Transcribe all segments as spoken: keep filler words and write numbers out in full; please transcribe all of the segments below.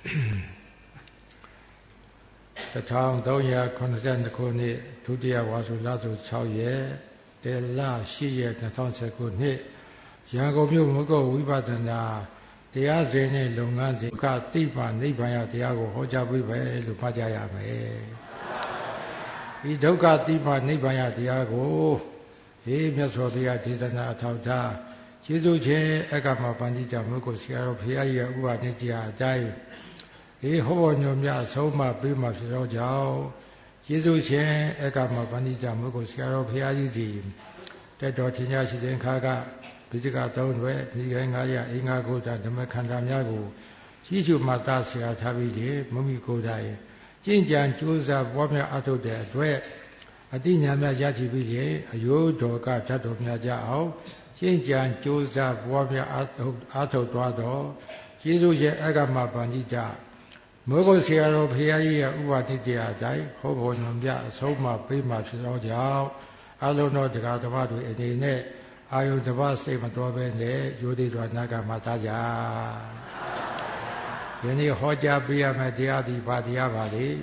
The town Donya Consent Kuni, Tudia was Lazo Chauye, the La Shie, the Tonse Kuni, Yango Mugo, Wibadana, the Azene Lunganzi, Tipa, Nibaya, Diago, Hoja Wibe, Lupajaya me. Idoka Tipa, Nibaya, Diago, he Mesovia Tidana Tauta, Jizuche, Egama Pandita Mugo, Sierra Pia, Ua Nitia, Dai. He Hoonyomia, Soma, Bima, Rojao, Jizuche, Egama Pandita Mugo, Sierra Pia, the Dotinia Shizenkaga, Pizzica Don't Wet, Nigangaya, Inga Goda, the Macandamiago, Shizu Matasia Tabidi, Mumiko Dai, Jinjan Jusa, Wamia Ato de Dwet, Adina Majaji Ville, Ayo Doga, Tato Miajao, Jinjan Jusa, Wamia Ato Duado, Jizuche, Egama Pandita. Mogo Sierra Pia, Uatidia Dai, Hoonyomia, Soma, Bima, Rojao, Alono de Gadavadu, Edine. Ayo the vast statement of the Yudi Naga Mataja. Yeni Hoja Bia Madiadi Badiavadi.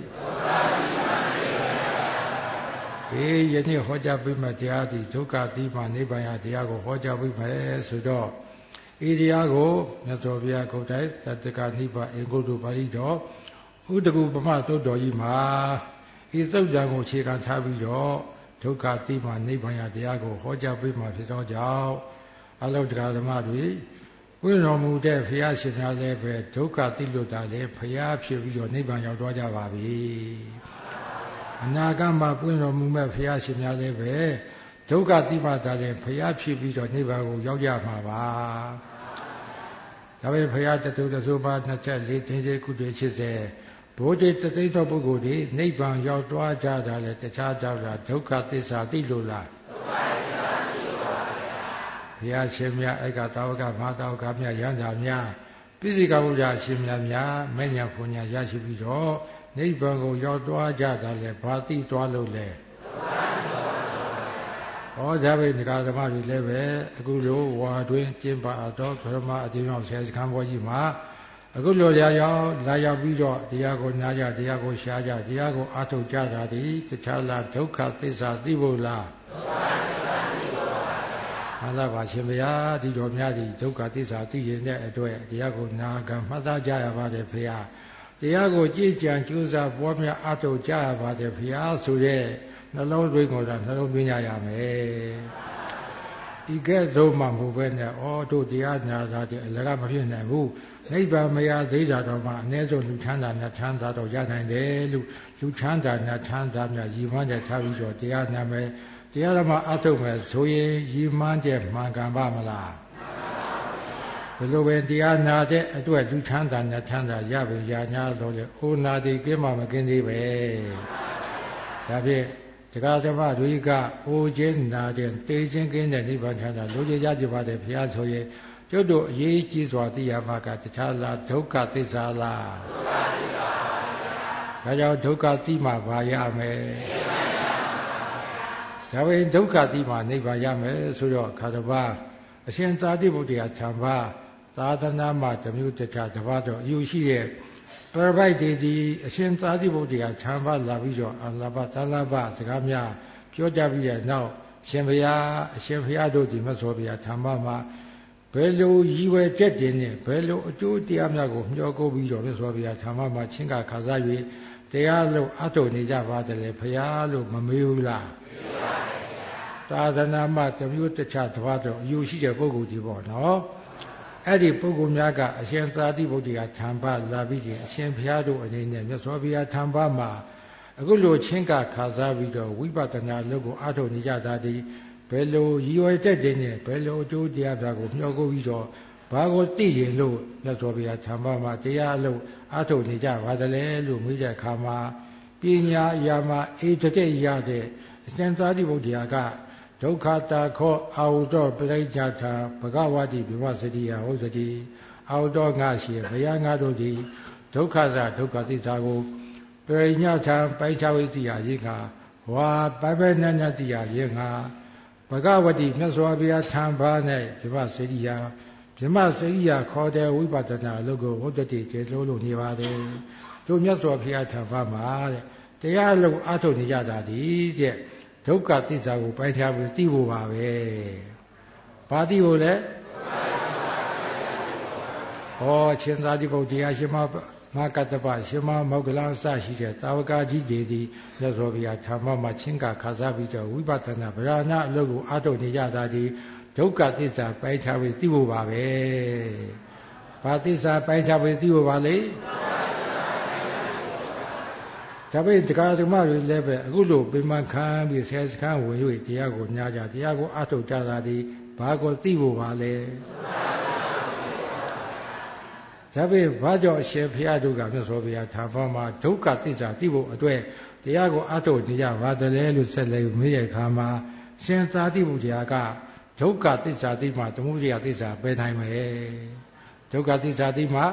E Yeni Hoja Bimadiadi, Tuka Dima Nibaya Diago, Hoja Bima Sudo. Idiago, Nasovia Kotai, Tataka Niba, Engudu Barido, Udagu Bamato Doima, Isojango Chikan Tabijo. Toka Tima Nibaya Diago, Hoja Bima Fidojao, Alodra the Madri, we no move there, Fiashina leve, Toka Tiluta, perhaps you Nibaya Doja Babi. Anagamba Bueno Mume Fiashina leve, Toka Tima Dale, perhaps you Nibago Yoja Mava. Tabe Payata to the Zuba Natal, Late could say. Project the date of Bugudi, Niban Yodwa Jada, let the Chadala, Toka Tisa Dilula. Pia Shemia, Egatoga, Matoga, Yandamia, Pizzica Shimia, Mania Punya Yashibijo, Nibango Yodwa Jada, le Party Twalule. All David Gadamari Leve, Gulu, Wadwin, Timba, Adol, Kurma, Adino says Kambojima. A good Laya, Laya Vijo, Diago Naya, Diago Shaja, Diago Ato Jada, the Chala, Toka, Tisa, Divola. Malava Shemia, Dijomiadi, Toka Tisa, Tijane, Diago Naga, Mada Java de Pia. Diago Jijan, Jusa, Wamia Ato Java de Pia, Sude, Nalo Ringo, Nalo Vinayame. He gets Roma moving all to the Adna, the Lagamafina, who Neighbor Maya Dida, Nezo Luchanda, Natanda, or Yana, Luchanda, Natanda, Yimanda Taviso, the Adname, the Adama Atome, Soye, Yimande, Mangambamala. Below the Adna, the Luchanda, Natanda, Yabi, Yana, Una de Gima McKinney. Yabi. The Gadama Riga, Ojin, Nadian, Beijing in the Nibantana, Lujajiba de Piazzoye, Jodo Ye Jizwati Yamaka, Tala, Toka Tisala. Kaya Toka Tima Vayame. Yawin Toka Tima Nivayame, Suro, Kadaba, a Santa Dibutia Tamba, Tadanama, the Mutata, Tavato, Yushi. Provided the Santa Dibutia, Tamba, Lavijo, and Labatalaba, Zagamia, Pure Javia now, Shemia, Shefiado di Masovia, Tambama, Bello, Yiwe Jetin, Bello, Judiamago, Yogo Vijo, Mesovia, Tamama, Chinga, Kazavi, Dealo, Ato, Nijava, de Payalo, Mamula. Tadanama, the Mutata, Tavato, you see a Bogu Divo, no? Adi Pugumiaga, Santa Dibutia, Tamba, Lavidi, Sempiado, and in Mesovia, Tambama, a good Lord Chinga, Kazavido, Wibatana, Logo, Ato Nijadadi, Bello, Yue Dedine, Bello, Judiago, Yogo Vijo, Bago Ti, Lo, Mesovia, Tambama, Dialo, Ato Nija, Vadale, Lumija Kama, Pina Yama, Etoke Yade, Santa Dibutiaga. Tokata ko outdoor Playjata, Pagawadi, Vivacity, Hosity, outdoor Nashi, Bayangadi, Tokata, Tokatitago, Perinyata, Paichawitia Yinga, Wa Babananatia Yinga, Pagawadi, Meswabia, Tambane, Vivacity, ဗြဟ္မစရိယခေါ်တဲ့ဝိပဿနာအလုပ်ကိုဝတ္တတိကျေလို့လို့နေပါတယ်တို့မြတ်စွာဘုရားထံမှာတဲ့တရားအလုပ်အထုတ်နေကြတာဒီတဲ့ဒုက္ခသစ္စာကိုပိုင်းခြားပြီးသိဖို့ပါပဲဘာသိဖို့လဲဟောရှင်သာတိပုတ္တရာရှင်မမကတ္တပရှင်မမောဂလအစရှိတဲ့တာဝကကြီးတွေဒီမြတ်စွာဘုရားဓမ္မမှာချင်းကခါစားပြီးတော့ဝိပဿနာဗราဏအလုပ်ကိုအထုတ်နေကြတာဒီဒုက္ခသစ္စာပိုင်းခြားပြီးသိဖို့ပါပဲဘာသစ္စာပိုင်းခြားပြီးသိဖို့ပါလေဒါပေမဲ့တရားဓမ္မတွေလည်းပဲအခုလိုပိမခံပြီးဆယ်စခန်းဝင်၍တရားကိုညာကြတရားကိုအထုတ်ကြတာဒီဘာကိုသိဖို့ပါလဲဒါပေမဲ့ဘာကြောင့်အရှင်ဘုရားတို့ကမြတ်စွာဘုရားထာဖမှာဒုက္ခသစ္စာသိဖို့အတွက်တရားကိုအထုတ်နေကြပါတယ်လို့ဆက်လက်မေးရခါမှာရှင်သာတိဘုရားကဒုက္ခသစ္စာသိမှသမုဒယသစ္စာပယ်နိုင်မယ်ဒုက္ခသစ္စာသိမှ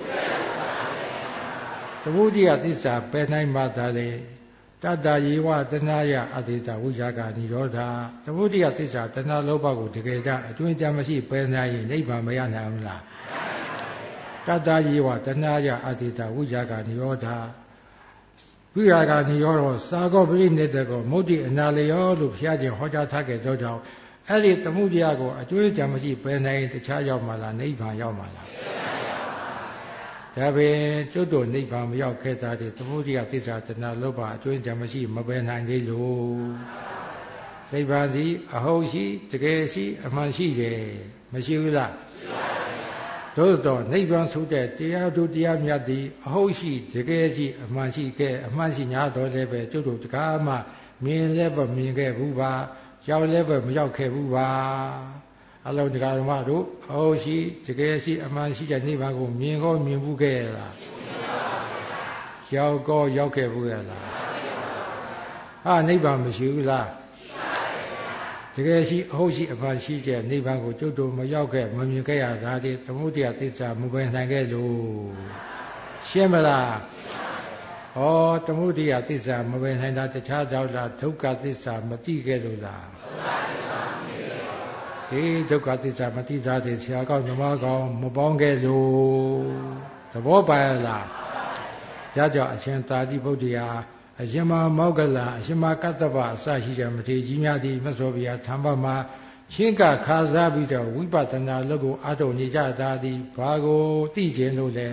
သမုဒယသစ္စာပယ်နိုင်မှသာလေတတ္တယေဝတဏှာယအတေတဝိဇာကនិရောဓသမုဒယသစ္စာတဏှာလောဘကိုတကယ်ကြအတွင်းကြမရှိပယ်နိုင်ရင်နိဗ္ဗာန်မရနိုင်ဘူးလားတတ္တယေဝတဏှာယအတေတဝိဇာကនិရောဓဝိရာဂនិရောဓသာဂောပရိနိတကောမုဒ္ဒိအနာလယောလို့ဘုရားရှင်ဟောကြားထားခဲ့သောကြောင့်အဲ့ဒီသမုဒယကိုအကျွေးကြမရှိပယ်နိုင်တခြားရောက်မှလားနိဗ္ဗာန်ရောက်မှလားဒါပင်ကျွတ်တို့နိဗ္ဗာန်မရောက်ခဲ့တာဒီသမုဒယသစ္စာတဏှာလောဘအကျွေးကြမရှိမပယ်နိုင်သေးလို့နိဗ္ဗာန်ဒီအဟုတ်ရှိတကယ်ရှိအမှန်ရှိတယ်မရှိဘူးလားသို့တော့နိဗ္ဗာန်ဆိုတဲ့တရားတို့တရားမြတ်သည်အဟုတ်ရှိတကယ်ရှိအမှန်ရှိခဲ့အမှန်ရှိညာတော်လည်းပဲကျွတ်တို့တကားမှမြင်လည်းပဲမြင်ခဲ့ဘူးပါရောက်လည်းပဲမရောက်ခဲ့ဘူးပါအလုံးတရားဓမ္မတို့အဟုတ်ရှိတကယ်ရှိအမှန်ရှိတဲ့နိဗ္ဗာန်ကိုမြင်ကောမြင်ဘူးခဲ့ရလားရောက်ကောရောက်ခဲ့ဘူးရလားဟာနိဗ္ဗာန်မရှိဘူးလားတကယ်ရှိအဟုတ်ရှိအမှန်ရှိတဲ့နိဗ္ဗာန်ကိုကျွတ်တို့မရောက်ခဲ့မမြင်ခဲ့ရတာဒီသမုဒယသစ္စာမပယ်နိုင်ခဲ့လို့ရှင်းမလားဩသမုဒယသစ္စာမပယ်နိုင်တာတခြားကြောင့်လားဒုက္ခသစ္စာမသိခဲ့လို့လားဒီဒုက္ခသစ္စာမသိတာတဲ့ဆရာကောင်းညီမကောင်းမပေါင်းခဲ့လို့သဘောပါလားဒါကြောင့်အရှင်သာတိဗုဒ္ဓရာအရှင်မမောဂလအရှင်မကတ္တပအစရှိတဲ့မထေရကြီးများသည်မြတ်စွာဘုရားထံမှာချင်းကခါစားပြီးတော့ဝိပဿနာလုပ်ကိုအထုတ်နေကြတာသည်ဘာကိုသိခြင်းလို့လဲ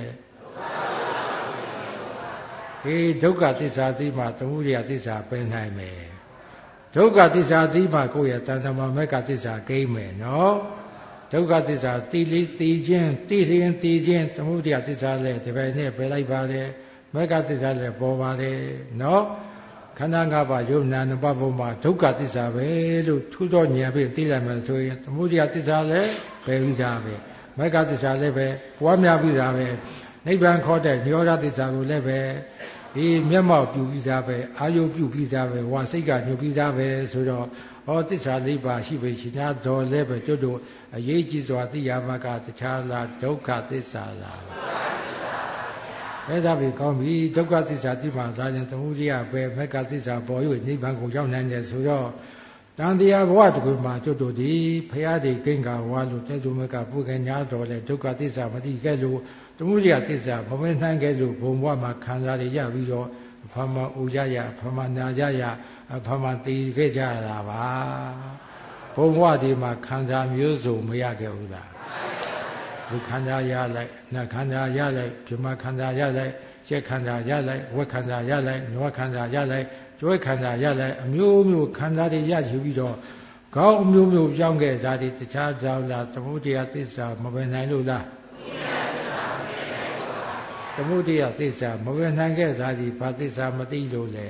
ဒီဒုက္ခသစ္စာသိမှသမုဒယသစ္စာပယ်နိုင်မယ်ဒုက္ခသစ္စာသိမှကိုယ့်ရဲ့တဏ္ဍမမေကသစ္စာကိမ့်မယ်နော်ဒုက္ခသစ္စာသိလိသိခြင်းသိလျင်သိခြင်းသမုဒယသစ္စာလည်းဒီပိုင်းနဲ့ပယ်လိုက်ပါတယ်မေကသစ္စာလည်းပေါ်ပါတယ်နော်ခန္ဓာ၅ပါးယုံနာနှစ်ပါးပေါ်မှာဒုက္ခသစ္စာပဲလို့ထူးသောဉာဏ်ဖြင့်သိလိုက်မှဆိုရင်သမုဒယသစ္စာလည်းပယ်ပြီးသားပဲမေကသစ္စာလည်းပဲပွားများပြီးသားပဲနိဗ္ဗာန်ခေါ်တဲ့နိရောဓသစ္စာကိုလည်းပဲဒီမျက်မှောက်ပြုပြီးသားပဲအာယုပြုပြီးသားပဲဝါစိတ်ကညှို့ပြီးသားပဲဆိုတော့ဟောသစ္စာလေးပါးရှိပေရှင်များတော်လည်းပဲတို့တို့အရေးကြီးစွာသိရမှာကတခြားလားဒုက္ခသစ္စာလားအဲ့ဒါပဲကောင်းပြီဒုက္ခသစ္စာသိမှသာရင်သမုဒယပဲမေကသစ္စာပေါ်၍နိဗ္ဗာန်ကိုရောက်နိုင်တယ်ဆိုတော့တန်တရားဘဝတကူမှာတို့တို့ဒီဖရာဒီကိင်္ဂဝါလို့တဲ့သူမကပုဂ္ဂညာတော်လဲဒုက္ခသစ္စာမသိခဲ့လို့သမုဒယသစ္စာမဝင်နိုင်ခဲ့လို့ဘုံဘဝမှာခံစားရရပြီးတော့အဖမအိုကြရအဖမနာကြရအဖမတည်ခဲ့ကြရတာပါဘုံဘဝဒီမှာခံစားမျိုးစုံမရခဲ့ဘူးလားလူခန္ဓာရလိုက်နတ်ခန္ဓာရလိုက်ပြမခန္ဓာရလိုက်ရက်ခန္ဓာရလိုက်ဝက်ခန္ဓာရလိုက်နွားခန္ဓာရလိုက်ကျွဲခန္ဓာရလိုက်အမျိုးမျိုးခန္ဓာတွေရယူပြီးတော့ကောင်းအမျိုးမျိုးပြောင်းခဲ့တာဒီတခြားကြောင့်လားသမုဒယသစ္စာမပယ်နိုင်လို့လားသမုဒယသစ္စာမပယ်နိုင်ခဲ့တာဒီဘာသစ္စာမသိလို့လဲ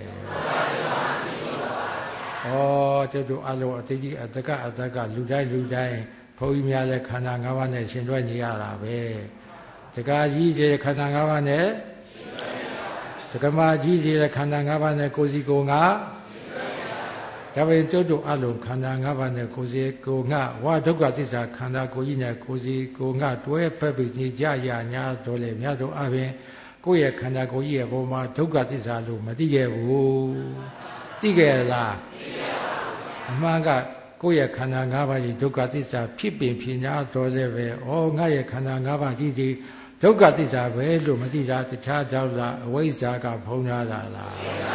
ဩတို့တို့အလုံးအတိတ်အတကအတကလူတိုင်းလူတိုင်းဘုန်းကြီးများလည်းခန္ဓာ၅ပါးနဲ့ရှင်တွဲနေရတာပဲတက္ကကြီးတွေခန္ဓာ၅ပါးနဲ့တက္ကမကြီးတွေခန္ဓာ၅ပါးနဲ့ကိုယ်စီကိုယ်ငါဒါပေမဲ့တို့တို့အလုံးခန္ဓာ၅ပါးနဲ့ကိုယ်စီကိုယ်ငါဝါဒုက္ခသစ္စာခန္ဓာကိုယ်ကြီးနဲ့ကိုယ်စီကိုယ်ငါတွဲဖက်ပြီးနေကြရညာတော်လေမြတ်တို့အပြင်ကိုယ့်ရဲ့ခန္ဓာကိုယ်ကြီးရဲ့ပုံမှာဒုက္ခသစ္စာလို့မသိခဲ့ဘူးသိခဲ့လားအမှန်ကကိုယ့်ရဲ့ခန္ဓာ၅ပါးကြီးဒုက္ခသစ္စာဖြစ်ပင်ဖြစ်냐တော်လည်းပဲဩငါရဲ့ခန္ဓာ၅ပါးကြီးဒီဒုက္ခသစ္စာပဲလို့မသိတာတခြားကြောင့်လားအဝိဇ္ဇာကဖုံးထားတာလား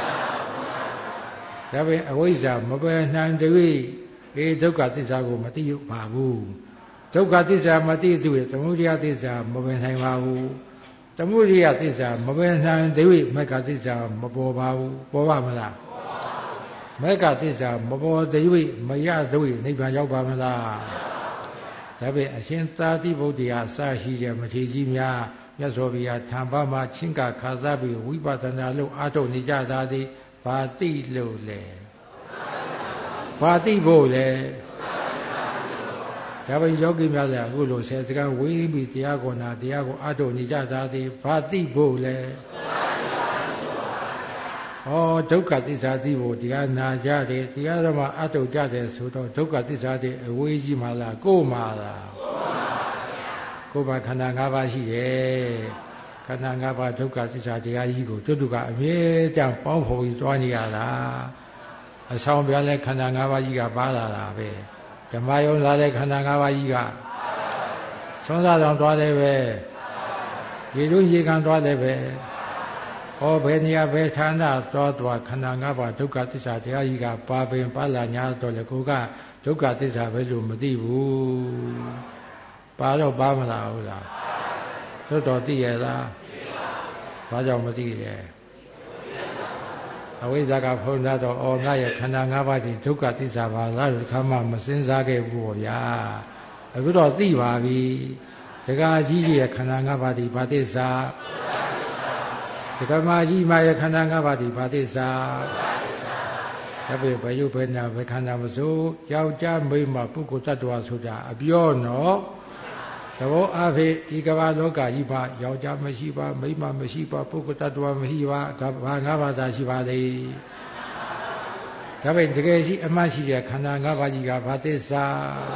ဒါပေမဲ့အဝိဇ္ဇာမပယ်နိုင်တဲ့အေးဒုက္ခသစ္စာကိုမသိပါဘူးဒုက္ခသစ္စာမသိသူရဲ့သမုဒယသစ္စာမပယ်နိုင်ပါဘူးသမုဒယသစ္စာမပယ်နိုင်တဲ့မဂ္ဂသစ္စာမပေါ်ပါဘူးပေါ်ပါမလားမဂ္ဂသစ္စာမပေါ်တဲ့မရတဲ့နိဗ္ဗာန်ရောက်ပါမလားဒါပေမဲ့အရှင်သာတိဗုဒ္ဓရာစရှိတဲ့မထေရကြီးများမြတ်စွာဘုရားထံပါမှာချင်းကခါသပြီးဝိပဿနာလို့အားထုတ်နေကြတာဒီဘာတိလို့လဲဘာတိဖို့လဲဒါပေမဲ့ယောဂီများလည်းအခုလိုဆယ်စကားဝေးပြီးတရားကိုနာတရားကိုအားထုတ်နေကြတာဒီဘာတိဖို့လဲဩဒုက္ခသစ္စာသိဖို့တရားနာကြတယ်တရားဓမ္မအထုတ်ကြတယ်ဆိုတော့ဒုက္ခသစ္စာသိအဝေးကြီးမှလားကိုယ်မှလားကိုယ်မှခန္ဓာ၅ပါးရှိတယ်ခန္ဓာ၅ပါးဒုက္ခသစ္စာတရားကြီးကိုကျွတ်တုကအမြဲတမ်းပေါင်းဖော်ပြီးသွားနေရတာအဆောင်ပြလဲခန္ဓာ၅ပါးကြီးကပါလာတာပဲဓမ္မယုံလာတဲ့ခန္ဓာ၅ပါးကြီးကသွန်စားတော်သွားတယ်ပဲရေတွင်းရေကန်သွားတယ်ပဲဩဘယ်နေရာဘယ်ဌာနသွားသွားခန္ဓာ၅ပါးဒုက္ခသစ္စာတရားကြီးကပါပင်ပါလာညာတော့လေကိုကဒုက္ခသစ္စာပဲလို့မသိဘူးပါတော့ပါမလားဟုတ်လားသို့တော်သိရလားဘာကြောင့်မသိလဲအဝိဇ္ဇာကဖုံးထားတော့ဩငါရဲ့ခန္ဓာ၅ပါးဒီဒုက္ခသစ္စာပါလားလို့ခါမှမစင်စားခဲ့ဘူးဗျာအခုတော့သိပါပြီတက္ကကြီးကြီးရဲ့ခန္ဓာ၅ပါးဒီဘာသစ္စာဒကမာကြီးမရဲ့ခန္ဓာ၅ပါးဒီဘာသစ္စာဒါပေမဲ့ဘယ်ရုပ်ဘယ်နာဘယ်ခန္ဓာမစိုးယောက်ျားမိန်းမပုဂ္ဂိုလ်တ attva ဆိုတာအပြောနော်သဘောအဖြစ်ဤကမ္ဘာလောကကြီးပါယောက်ျားမရှိပါမိန်းမမရှိပါပုဂ္ဂိုလ်တ attva မရှိပါဘာ၅ပါးသာရှိပါလေဒါပေမဲ့တကယ်ရှိအမှတ်ရှိတဲ့ခန္ဓာ၅ပါးကြီးကဘာသစ္စာ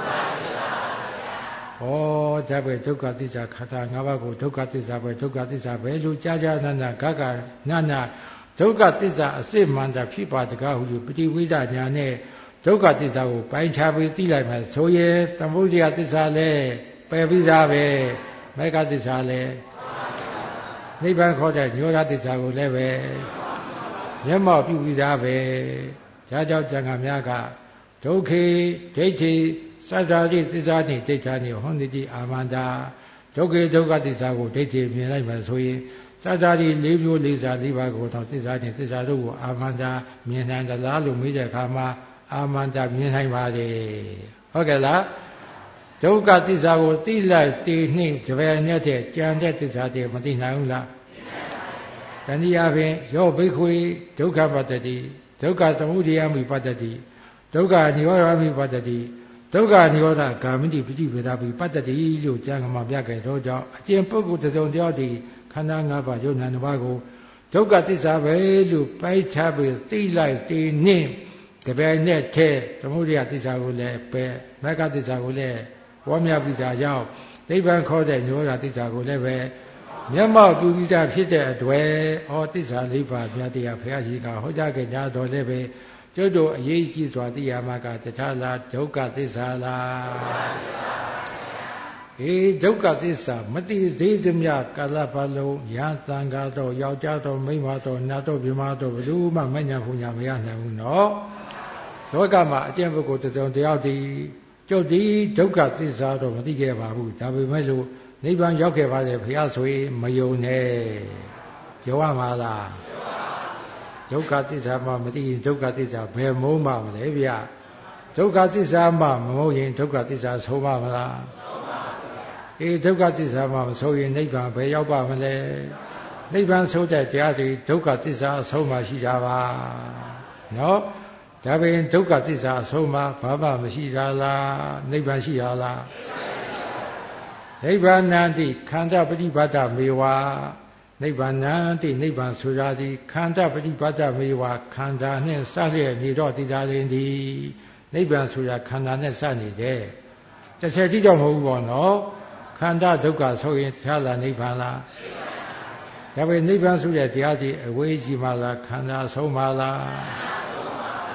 ဩဒါပဲဒုက္ခသစ္စာခန္ဓာ၅ပါးကိုဒုက္ခသစ္စာပဲဒုက္ခသစ္စာပဲလို့ကြာကြာနာနာဂဂနာနာဒုက္ခသစ္စာအစစ်မှန်တာဖြစ်ပါတကားဟုပฏิဝိဒညာနဲ့ဒုက္ခသစ္စာကိုပိုင်းခြားပြီးသိလိုက်မှဆိုရင်သမုဒယသစ္စာလည်းပယ်ပြီးသားပဲမဂ္ဂသစ္စာလည်းနိဗ္ဗာန်ခေါ်တဲ့ညောဓသစ္စာကိုလည်းပဲမျက်မှောက်ပြုပြီးသားပဲဒါကြောင့်ကျန်ကများကဒုက္ခေဒိဋ္ဌိသတ္တာတိသစ္စာတိဒိဋ္ဌာနိဟောတိတိအာမန္တာဒုက္ခေဒုက္ခသစ္စာကိုဒိဋ္ဌိမြင်လိုက်မှဆိုရင်သတ္တာတိလေးမျိုးလေးစားလေးပါးကိုတော့သစ္စာတိသစ္စာတို့ကိုအာမန္တာမြင်နိုင်သလားလို့မေးတဲ့အခါမှာအာမန္တာမြင်နိုင်ပါတယ်ဟုတ်ကဲ့လားဒုက္ခသစ္စာကိုသိလိုက်တည်နှိမ့်ကြပယ်နဲ့တဲ့ကြံတဲ့သစ္စာတွေမသိနိုင်ဘူးလားတဏှာဖြင့်ယောဘိက္ခွေဒုက္ခပတ္တိဒုက္ခသမုဒယမိပတ္တိဒုက္ခនិရောဓမိပတ္တိဒုက္ခនិရောဓဂာမိတိပฏิဝေဒပိပတ္တိလို့ကျမ်းဂန်မှာပြခဲ့တော့ကြောင့်အကျင့်ပုဂ္ဂိုလ်တစ်စုံတစ်ယောက်ဒီခန္ဓာ၅ပါးယုံနာ၅ပါးကိုဒုက္ခသစ္စာပဲလို့ပိုက်ချပြီးသိလိုက်တည်နှင့်တပည့်နဲ့ထဲသမုဒယသစ္စာကိုလည်းပဲမဂ္ဂသစ္စာကိုလည်းဝါမြပိစာရောက်နိဗ္ဗာန်ခေါ်တဲ့ညောဓသစ္စာကိုလည်းပဲမျက်မှောက်ပြုပြီးသားဖြစ်တဲ့အတွေ့ဩသစ္စာလေးပါးမြတ်တရားဘုရားကြီးကဟောကြားခဲ့ကြတော်လည်းပဲကျွတ်တို့အရေးကြီးစွာသိရမှာကတခြားလားဒုက္ခသစ္စာလားအေးဒုက္ခသစ္စာမတိသေးသမျှကာလပတ်လုံးရာသံဃာတော်ယောက်ျားတော်မိန်းမတော်နတ်တော်ပြမတော်ဘယ်သူမှမညာဖူညာမရနိုင်ဘူးနော်လောကမှာအကျင့်ပုဂ္ဂိုလ်တစ်စုံတစ်ယောက်ဒီကျုပ်ဒီဒုက္ခသစ္စာတော့မသိခဲ့ပါဘူးဒါပေမဲ့လို့နိဗ္ဗာန်ရောက်ခဲ့ပါတယ်ဘုရားဆိုရင်မယုံနဲ့ယုံရမှာလားဒုက္ခသစ္စာမှမသိရင်ဒုက္ခသစ္စာဘယ်မုန်းပါမလဲဗျဒုက္ခသစ္စာမှမမုန်းရင်ဒုက္ခသစ္စာဆုံးပါမလားဆုံးပါဘူးအေးဒုက္ခသစ္စာမှမဆုံးရင်နိဗ္ဗာန်ဘယ်ရောက်ပါမလဲနိဗ္ဗာန်ဆုံးတဲ့တရားတွေဒုက္ခသစ္စာအဆုံးမှရှိတာပါနော်ဒါပင်ဒုက္ခသစ္စာအဆုံးမှဘာမှမရှိတာလားနိဗ္ဗာန်ရှိတာလားနိဗ္ဗာန်တိခန္ဓာပฏิပတ်တမေဝနိဗ္ဗာန်တိနိဗ္ဗာန်ဆိုရသည်ခန္ဓာပฏิပတ်တမေဝခန္ဓာနဲ့စလျက်နေတော့တည်တာလင်းသည်နိဗ္ဗာန်ဆိုတာခန္ဓာနဲ့စနေတယ်တစ်ချက်တိတော့မဟုတ်ဘူးပေါ့နော်ခန္ဓာဒုက္ခဆိုရင်ဖြာလာနိဗ္ဗာန်လားဒါပေမဲ့နိဗ္ဗာန်ဆိုတဲ့တရားကြီးအဝေးကြီးမှလားခန္ဓာဆုံးမှလားခ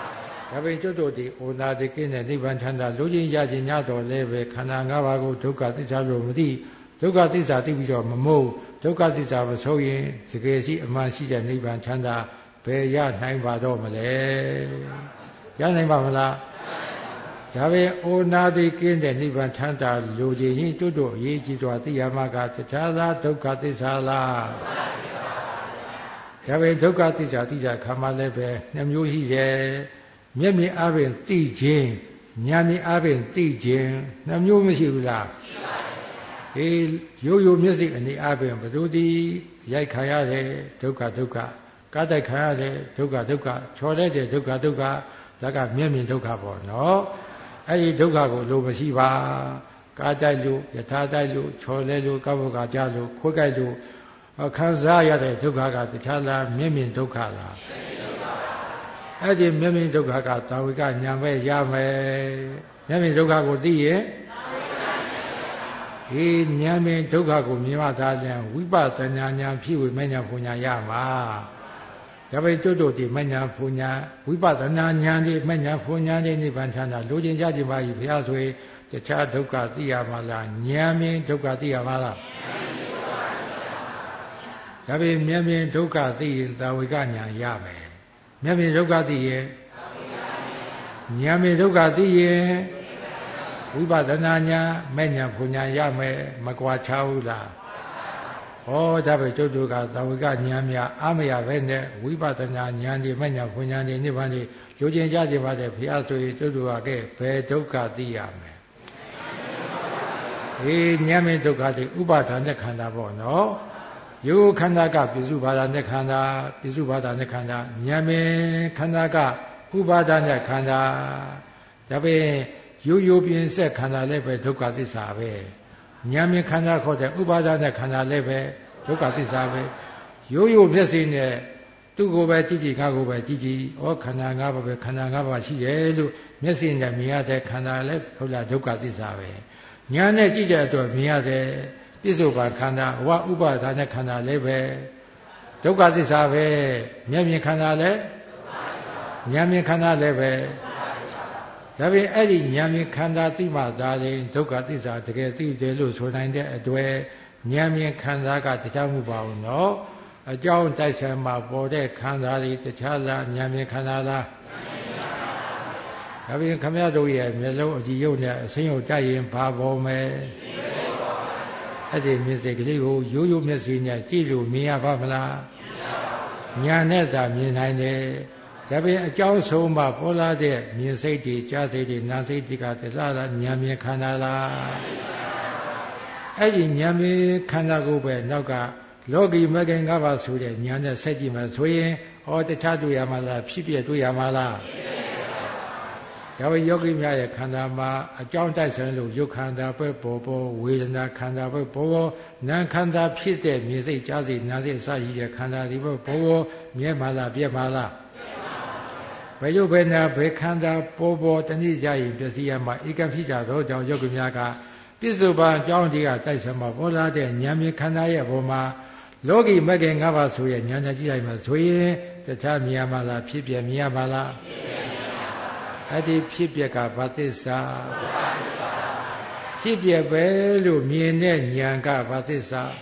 ဒါပေကျွတ်တို့ဒီဩနာတိကိနဲ့နိဗ္ဗာန်ချမ်းသာလူချင်းရခြင်းညတော်လည်းပဲခန္ဓာ၅ပါးကိုဒုက္ခသစ္စာလို့မသိဒုက္ခသစ္စာသိပြီးတော့မမုန်းဒုက္ခသစ္စာမဆိုးရင်စကယ်ရှိအမှန်ရှိတဲ့နိဗ္ဗာန်ချမ်းသာဘယ်ရနိုင်ပါတော့မလဲရနိုင်ပါမလားဒါပဲဩနာတိကင်းတဲ့နိဗ္ဗာန်ချမ်းသာလူချင်းရင်တွတ်တို့အရေးကြီးစွာသိရမှာကတခြားသောဒုက္ခသစ္စာလားဒါပဲဒုက္ခသစ္စာသိတဲ့ခါမှလည်းပဲနှမျိုးရှိတယ်မျက်မြင်အားဖြင့်သိခြင်းဉာဏ်မြင်အားဖြင့်သိခြင်းနှမျိုးမရှိဘူးလားအေးရိုးရိုးမျက်စိအနေအားဖြင့်ဘယ်သူဒီရိုက်ခံရတယ်ဒုက္ခဒုက္ခကားတိုက်ခံရတယ်ဒုက္ခဒုက္ခချော်လိုက်တဲ့ဒုက္ခဒုက္ခဒါကမျက်မြင်ဒုက္ခပေါ့နော်အဲ့ဒီဒုက္ခကိုလိုမရှိပါကားတိုက်လို့ယထာတိုက်လို့ချော်လဲလို့ကောက်ဘကကြလို့ခွေးကြိုက်လို့ခံစားရတဲ့ဒုက္ခကတခြားလားမျက်မြင်ဒုက္ခလားအဲ့ဒီမျက်မြင်ဒုက္ခကတာဝိကညာပဲရမယ်မျက်မြင်ဒုက္ခကိုသိရင်ဟေးဉာဏ်မြင်ဒုက္ခကိုမြင်မှသာလျှင်ဝိပဿနာဉာဏ်ဖြစ်ဝိမဉဏ်ပူညာရမှာဒါပေကျွတ်တို့ဒီမဉဏ်ပူညာဝိပဿနာဉာဏ်ဒီမဉဏ်ပူညာဒီနိဗ္ဗာန်ချမ်းသာလိုချင်ကြခြင်းပါ၏ဘုရားဆိုရင်တခြားဒုက္ခသိရမှာလားဉာဏ်မြင်ဒုက္ခသိရမှာလားဒါပေမျက်မြင်ဒုက္ခသိရင်တာဝိကညာရမယ်မျက်မြင်ဒုက္ခသိရင်ဉာဏ်မြင်ဒုက္ခသိရင်ဝိပဿနာညာမဲ့ညာပူညာရမယ်မကွာချဘူးလားဟောဒါပဲကျုပ်တို့ကသာဝိကဉာဏ်များအာမရပဲနဲ့ဝိပဿနာဉာဏ်ဒီမဲ့ညာပူညာဒီနိဗ္ဗာန်ဒီလိုချင်ကြကြပါတဲ့ဘုရားဆိုရင်ကျုပ်တို့ကဲဘယ်ဒုက္ခသိရမယ်ဟေးဉာဏ်မြင်ဒုက္ခဒီဥပါဒာနဲ့ခန္ဓာပေါ့နော်ယောခန္ဓာကပိစုဘာသာနဲ့ခန္ဓာပိစုဘာသာနဲ့ခန္ဓာဉာဏ်မြင်ခန္ဓာကဥပါဒာနဲ့ခန္ဓာဒါပဲရိုးရိုးပြင်းဆက်ခန္ဓာလည်းပဲဒုက္ခသစ္စာပဲဉာဏ်မြင်ခန္ဓာခေါ်တဲ့ဥပါဒနဲ့ခန္ဓာလည်းပဲဒုက္ခသစ္စာပဲရိုးရိုးမျက်စိနဲ့သူ့ကိုယ်ပဲကြည့်ကြည့်ခါကိုပဲကြည့်ကြည့်ဩခန္ဓာ၅ပါးပဲခန္ဓာ၅ပါးရှိတယ်လို့မျက်စိနဲ့မြင်ရတဲ့ခန္ဓာလည်းဟုတ်လားဒုက္ခသစ္စာပဲဉာဏ်နဲ့ကြည့်တဲ့အတွက်မြင်ရတဲ့ပြစ္ဆုတ်ပါခန္ဓာဝဥပါဒနဲ့ခန္ဓာလည်းပဲဒုက္ခသစ္စာပဲမျက်မြင်ခန္ဓာလည်းဉာဏ်မြင်ခန္ဓာလည်းပဲဒါပေမဲ့အဲ့ဒီဉာဏ်မြင်ခန္ဓာသိမှသာလေဒုက္ခသစ္စာတကယ်သိတယ်လို့ဆိုနိုင်တဲ့အတွေ့ဉာဏ်မြင်ခန္ဓာကတရားမှုပါဘူးနော်အကြောင်းတိုက်ဆိုင်မှာပေါ်တဲ့ခန္ဓာတွေတခြားလားဉာဏ်မြင်ခန္ဓာလားဒါပေမဲ့ခမရတို့ရဲ့မျက်လုံးအကြည့်ရုပ်နဲ့အစင်းရုပ်တိုက်ရင်ဘာပေါ်မယ်အဲ့ဒီမျက်စိကလေးကိုရိုးရိုးမျက်စိနဲ့ကြည့်လို့မြင်ရပါမလားဉာဏ်နဲ့သာမြင်နိုင်တယ်ဒါပေမဲ့အကြောင်းဆုံးမှပေါ်လာတဲ့မြင်စိတ်တွေကြားစိတ်တွေနားစိတ်တွေကတလားလားဉာဏ်မြင်ခန္ဓာလားအဲ့ဒီဉာဏ်မြင်ခန္ဓာကိုပဲနောက်ကလောကီမဂ္ဂင်၅ပါးဆိုတဲ့ဉာဏ်နဲ့ဆက်ကြည့်မှဆိုရင်ဩတခြားတွေ့ရမှာလားဖြစ်ပြတွေ့ရမှာလားဒါပေယောဂီများရဲ့ခန္ဓာမှာအကြောင်းတိုက်ဆိုင်လို့ယုတ်ခန္ဓာပဲပေါ်ပေါ်ဝေဒနာခန္ဓာပဲပေါ်ပေါ်နာမ်ခန္ဓာဖြစ်တဲ့မြင်စိတ်ကြားစိတ်နားစိတ်အစရှိတဲ့ခန္ဓာတွေပဲပေါ်ပေါ်မြဲမှာလားပြက်မှာလားဘယ်ရုပ်ဘယ်နာဘယ်ခန္ဓာပေါ်ပေါ်တဏှိကြရင်ပျက်စီးရမှာဧကဖြစ်ကြသောကြောင့်ယောဂီများကပြစ္ဆုတ်ပန်အကြောင်းတွေကတိုက်ဆိုင်မှာပေါ်လာတဲ့ဉာဏ်မြင်ခန္ဓာရဲ့ဘုံမှာလောကီမဂ္ဂင်၅ပါးဆိုရဲ့ဉာဏ်နဲ့ကြည့်လိုက်မှဆိုရင်တခြားမြင်ရမှာလားဖြစ်ပြမြင်ရမှာလားအဲ့ဒီဖြစ်ပြကဘာသစ္စာဖြစ်ပြပဲလို့မြင်တဲ့ဉာဏ်ကဘာသစ္စာ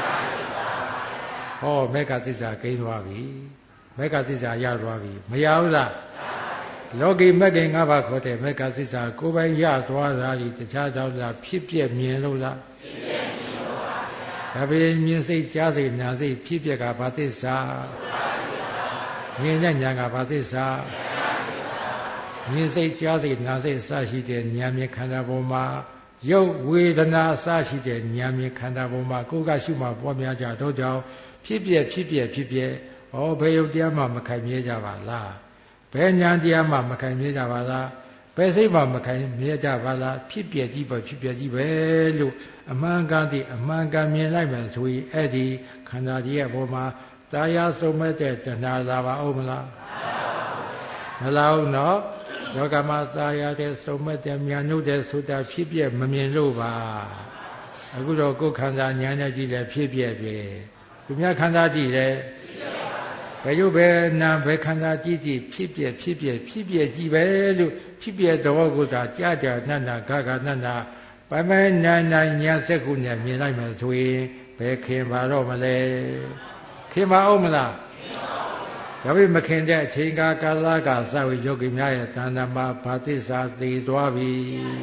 ဟောမေဃသစ္စာကိန်းသွားပြီမေဃသစ္စာရသွားပြီမရဘူးလားလောကီမဂ္ဂင်၅ပါးခေါ်တဲ့မေဃသစ္စာကိုယ်ပိုင်ရသွားတာဒီတခြားတော့လားဖြစ်ပြမြင်လို့လားဖြစ်ပြမြင်လို့ပါဗျာဒါပေမဲ့မြင်စိတ်ကြားစိတ်နာစိတ်ဖြစ်ပြကဘာသစ္စာမြင်တဲ့ဉာဏ်ကဘာသစ္စာမြင်စိတ်ကြားစိတ်နာစိတ်အစရှိတဲ့ဉာဏ်မြင်ခန္ဓာပေါ်မှာရုပ်ဝေဒနာအစရှိတဲ့ဉာဏ်မြင်ခန္ဓာပေါ်မှာကိုယ်ကရှုမှပွားများကြတော့ကြောင့်ဖြစ်ပြဖြစ်ပြဖြစ်ပြဩဘယ်ယုတ်တရားမှမခိုင်မြဲကြပါလားဘယ်ဉာဏ်တရားမှမခိုင်မြဲကြပါလားဘယ်စိတ်မှမခိုင်မြဲကြပါလားဖြစ်ပြကြီးပဲဖြစ်ပြကြီးပဲလို့အမှန်ကန်သည့်အမှန်ကန်မြင်လိုက်မှဆိုရင်အဲ့ဒီခန္ဓာကြီးရဲ့ပေါ်မှာတာယာဆုံးမဲ့တဲ့တဏှာလာပါဦးမလားမလာဘူးနော်လောကမှာသာယာတဲ့ဆုံးမဲ့တဲ့မြန်နှုတ်တဲ့ဆိုတာဖြစ်ပြမမြင်လို့ပါအခုတော့ကိုယ်ခန္ဓာဉာဏ်နဲ့ကြည့်လဲဖြစ်ပြပဲသူများခန္ဓာကြည့်လဲဘယ်ရုပ်ပဲနာဘယ်ခန္ဓာကြည့်ကြည့်ဖြစ်ပြဖြစ်ပြဖြစ်ပြကြည့်ပဲလို့ဖြစ်ပြတော့ကိုသာကြာကြာနတ်နာဂဂနတ်နာပိုင်ပိုင်နာနာညာစက်ခုနဲ့မြင်လိုက်မယ်ဆိုရင်ဘယ်ခင်ပါတော့မလဲခင်ပါအောင်မလားဒါပေမဲ့မခင်တဲ့အချိန်ကာကာလကစဝေယောဂီများရဲ့တဏ္ဍမှာဘာသစ္စာသိသွားပြီ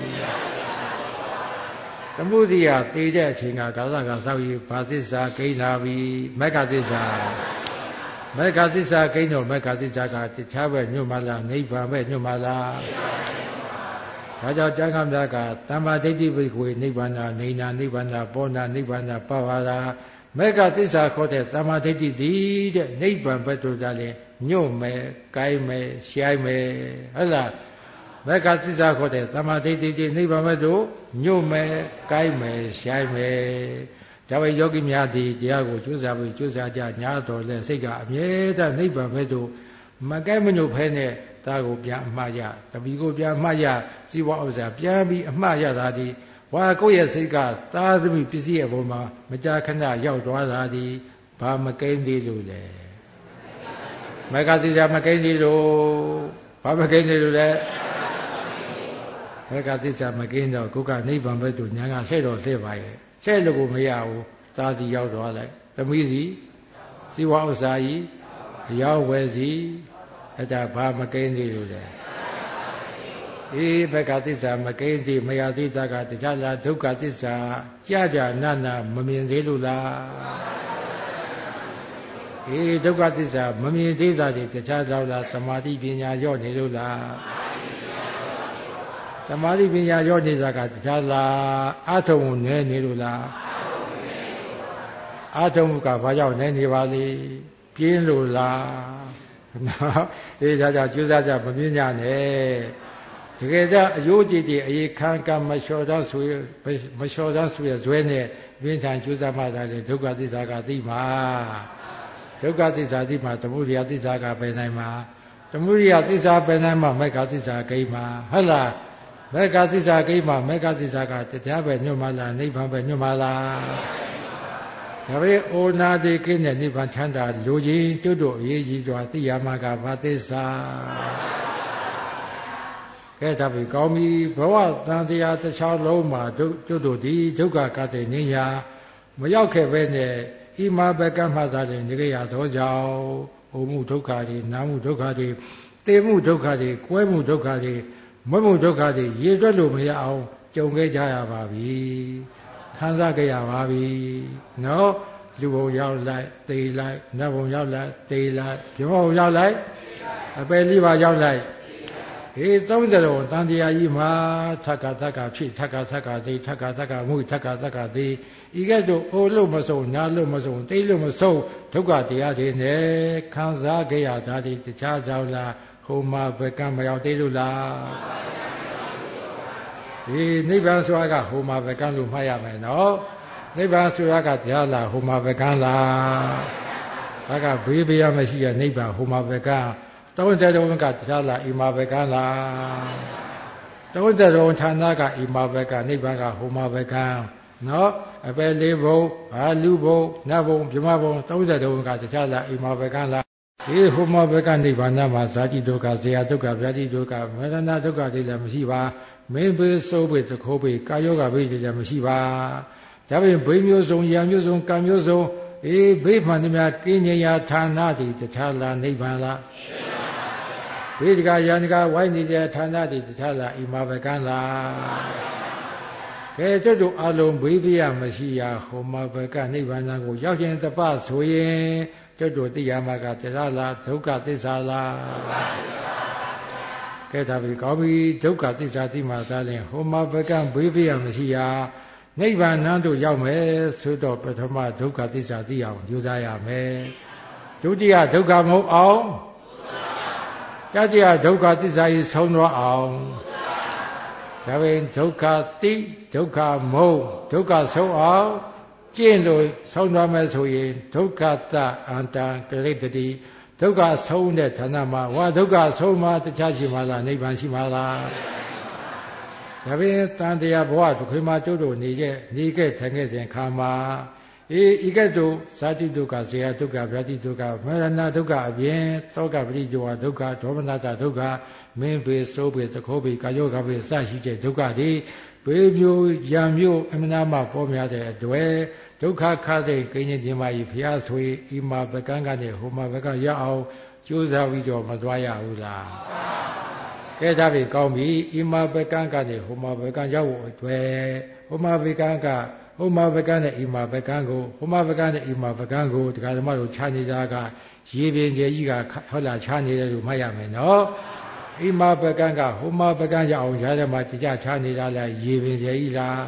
သမုဒိယသိတဲ့အချိန်ကကာလကစဝေဘာသစ္စာကိန်းလာပြီမက္ခသစ္စာမက္ခသစ္စာကိန်းတော့မက္ခသစ္စာကတခြားပဲညွတ်မလားနိဗ္ဗာန်ပဲညွတ်မလားဒါကြောင့်ကျမ်းဂန်များကတမ္မာဒိဋ္ဌိဘိက္ခွေနိဗ္ဗာန်နေနာနိဗ္ဗာန်ပေါ်နာနိဗ္ဗာန်ပဝါရာမေဃသစ္စာခေါ်တဲ့တမ္မာဒိဋ္ဌိဒီတဲ့နိဗ္ဗာန်ဘက်တို့ကလည်းညွတ်မယ်ကိုင်းမယ်ရှိုင်းမယ်ဟုတ်လားမေဃသစ္စာခေါ်တဲ့တမ္မာဒိဋ္ဌိဒီနိဗ္ဗာန်ဘက်တို့ညွတ်မယ်ကိုင်းမယ်ရှိုင်းမယ်ဒါပဲယောဂီများဒီတရားကိုကျူးစာပြီးကျူးစာကြညာတော်လဲစိတ်ကအမြဲတမ်းနိဗ္ဗာန်ဘက်တို့မကိုင်းမညွတ်ဖဲနဲ့ဒါကိုပြန်အမှားရတပီကိုပြန်အမှားရစီဝါဥစ္စာပြန်ပြီးအမှားရတာဒီဝါကိုယ့်ရဲ့စိတ်ကသာသမီပစ္စည်းရဲ့ဘုံမှာမကြာခဏရောက်သွားတာဒီဘာမကိန်းသေးလို့လဲမကတိစာမကိန်းသေးလို့ဘာမကိန်းသေးလို့လဲမကတိစာမကိန်းတော့ကိုကနိဗ္ဗာန်ဘက်သို့ညာကဆဲ့တော်ဆဲ့ပါရဲ့ဆဲ့လို့ကိုမရဘူးသာစီရောက်သွားလိုက်သမီးစီစီဝါဥစ္စာကြီးအရောက်ဝယ်စီအဲ့ဒါဘာမကိန်းသေးလို့လဲအေးဘက်ကသစ္စာမကိန်းသေးမရသေးတာကတရားလားဒုက္ခသစ္စာကြာကြာနာနာမမြင်သေးလို့လားအေးဒုက္ခသစ္စာမမြင်သေးတာတွေတရားကြောင့်လားသမာဓိပညာရော့နေလို့လားသမာဓိပညာရော့နေတာကတရားလားအထုံနည်းနေလို့လားအထုံကဘာကြောင့်နည်းနေပါလိပြင်းလို့လားနော်အေးဒါကြောင့်ကျူးစားကြမပြင်းကြနဲ့တကယ်တော့အယိုးကြည်တည်အေခံကမလျှော်တော့ဆိုရမလျှော်တော့ဆိုရဇွဲနဲ့ပြင်းထန်ကျူးစားမှသာလေဒုက္ခသစ္စာကသိမှာဒုက္ခသစ္စာသိမှာသမုဒယသစ္စာကပယ်နိုင်မှာသမုဒယသစ္စာပယ်နိုင်မှာမေဃသစ္စာဂိမ်းမှာဟုတ်လားမေဃသစ္စာဂိမ်းမှာမေဃသစ္စာကတရားပဲညွတ်မလားနိဗ္ဗာန်ပဲညွတ်မလားဒါပေမဲ့အိုနာတိကိနဲ့နိဗ္ဗာန်ချမ်းသာလူကြီးကျွတ်တို့အရေးကြီးစွာသိရမှာကဘာသစ္စာကဲဒါပြီကောင်းပြီဘဝတန်တရားတစ်ချောင်းလုံးမှာကျွတ်တို့ဒီဒုက္ခကတဲ့ဉာဏ်ရာမရောက်ခဲ့ပဲနဲ့ဣမာဘကမှသာတဲ့နေရသောကြောင့်အိုမှုဒုက္ခတွေနာမှုဒုက္ခတွေတေမှုဒုက္ခတွေကွဲမှုဒုက္ခတွေမွတ်မှုဒုက္ခတွေရေတွက်လို့မရအောင်ကြုံခဲ့ကြရပါပြီခံစားခဲ့ရပါပြီနော်လူဘုံရောက်လိုက်သေလိုက်နတ်ဘုံရောက်လိုက်သေလိုက်ပြမဘုံရောက်လိုက်အပယ်လေးပါရောက်လိုက်ဟေးသုံးတယ်တော့တန်တရားကြီးမှာထက်ကထက်ကဖြစ်ထက်ကထက်ကသိထက်ကထက်ကမှုထက်ကထက်ကသိဤကဲ့သို့အိုလို့မဆုံးနားလို့မဆုံးသိလို့မဆုံးဒုက္ခတရားတွေနဲ့ခံစားခဲ့ရတာဒီတခြားကြောင့်လားဟိုမှာဘယ်ကမရောက်သေးလို့လားဒီနိဗ္ဗာန်ဆိုတာကဟိုမှာဘယ်ကလို့မှတ်ရမယ်နော်နိဗ္ဗာန်ဆိုတာကတရားလားဟိုမှာဘယ်ကလားဒါကဘေးဘေးရမရှိရနိဗ္ဗာန်ဟိုမှာဘယ်ကသုံးဆယ်တုံးကတရားလားအိမာဘယ်ကလားသုံးဆယ်တုံးဌာနကအိမာဘယ်ကနိဗ္ဗာန်ကဟိုမှာဘယ်ကနော်အပယ်လေးဘုံအာလူဘုံနတ်ဘုံဗြဟ္မဘုံသုံးဆယ်တုံးကတရားလားအိမာဘယ်ကလားဒီဟိုမှာဘယ်ကနိဗ္ဗာန်မှာဇာတိဒုက္ခဇေယဒုက္ခဗျာတိဒုက္ခမရဏဒုက္ခတွေလည်းမရှိပါမင်းဘေးစိုးဘေးသခိုးဘေးကာယောဂဘေးတွေလည်းမရှိပါဒါပေမဲ့ဘေးမျိုးစုံရံမျိုးစုံကံမျိုးစုံအေးဘေးမှန်သမျှကင်းဉ္ဇာဌာနတည်တခြားလားနိဗ္ဗာန်လားဘေးတကယန္တကဝိုင်းနေတဲ့ဌာနတည်တခြားလားဣမာဘကံလားကဲတို့တို့အလုံးဘေးပြရမရှိရဟောမဘကနိဗ္ဗာန်ကိုရောက်ခြင်းတပဆိုရင်တို့တို့သိရမှာကတရားလားဒုက္ခသစ္စာလားကဲဒါပြီကောင်းပြီဒုက္ခသစ္စာသိမှသာလဲဟောမဘကဘေးပြရမရှိရနိဗ္ဗာန်တို့ရောက်မယ်ဆိုတော့ပထမဒုက္ခသစ္စာသိအောင်ကြိုးစားရမယ်ဒုတိယဒုက္ခမဟုတ်အောင်တတိယဒုက္ခသစ္စာကြီးဆုံးသွားအောင်ဒါပေမဲ့ဒုက္ခသိဒုက္ခမဟုတ်ဒုက္ခဆုံးအောင်ကျင့်လို့ဆုံးသွားမယ်ဆိုရင်ဒုက္ခတအန္တံကလိတတိဒုက္ခဆုံးတဲ့ဌာနမှာဝါဒုက္ခဆုံးမှာတခြားရှိမှလားနိဗ္ဗာန်ရှိမှလားဒါပေမဲ့တန်တရားဘဝဒုက္ခမှာကျုပ်တို့နေခဲ့နေခဲ့ထိုင်ခဲ့စဉ်ခါမှာအေးဤကဲ့သို့ဇာတိဒုက္ခဇေယဒုက္ခဗျာတိဒုက္ခမရဏဒုက္ခအပြင်သောကပရိဒေဝဒုက္ခဒေါမနတဒုက္ခမင်းပေစိုးပေသခိုးပေကာယောဂပေစရှိတဲ့ဒုက္ခတွေဘေးမျိုးရံမျိုးအမနာမပေါ်များတဲ့အတွက်ဒုက္ခခတဲ့ကိဉ္စခြင်းမကြီးဖျားဆွေဤမှာပကံကနေဟိုမှာဘကရအောင်ကြိုးစားပြီးတော့မသွားရဘူးလားကဲဒါပြီကောင်းပြီဤမှာပကံကနေဟိုမှာဘကရောက်ဖို့အတွက်ဟိုမှာဘကံကဟိုမှာဘကနဲ့ဤမှာဘကံကိုဟိုမှာဘကနဲ့ဤမှာဘကံကိုတရားဓမ္မတို့ခြားနေတာကရေပင်ကျဲကြီးကဟုတ်လားခြားနေတယ်လို့မှတ်ရမယ်နော်ဤမှာပကံကဟိုမှာပကံရအောင်ရားထဲမှာကြကြချားနေတာလားရေပင်ကျဲကြီးလား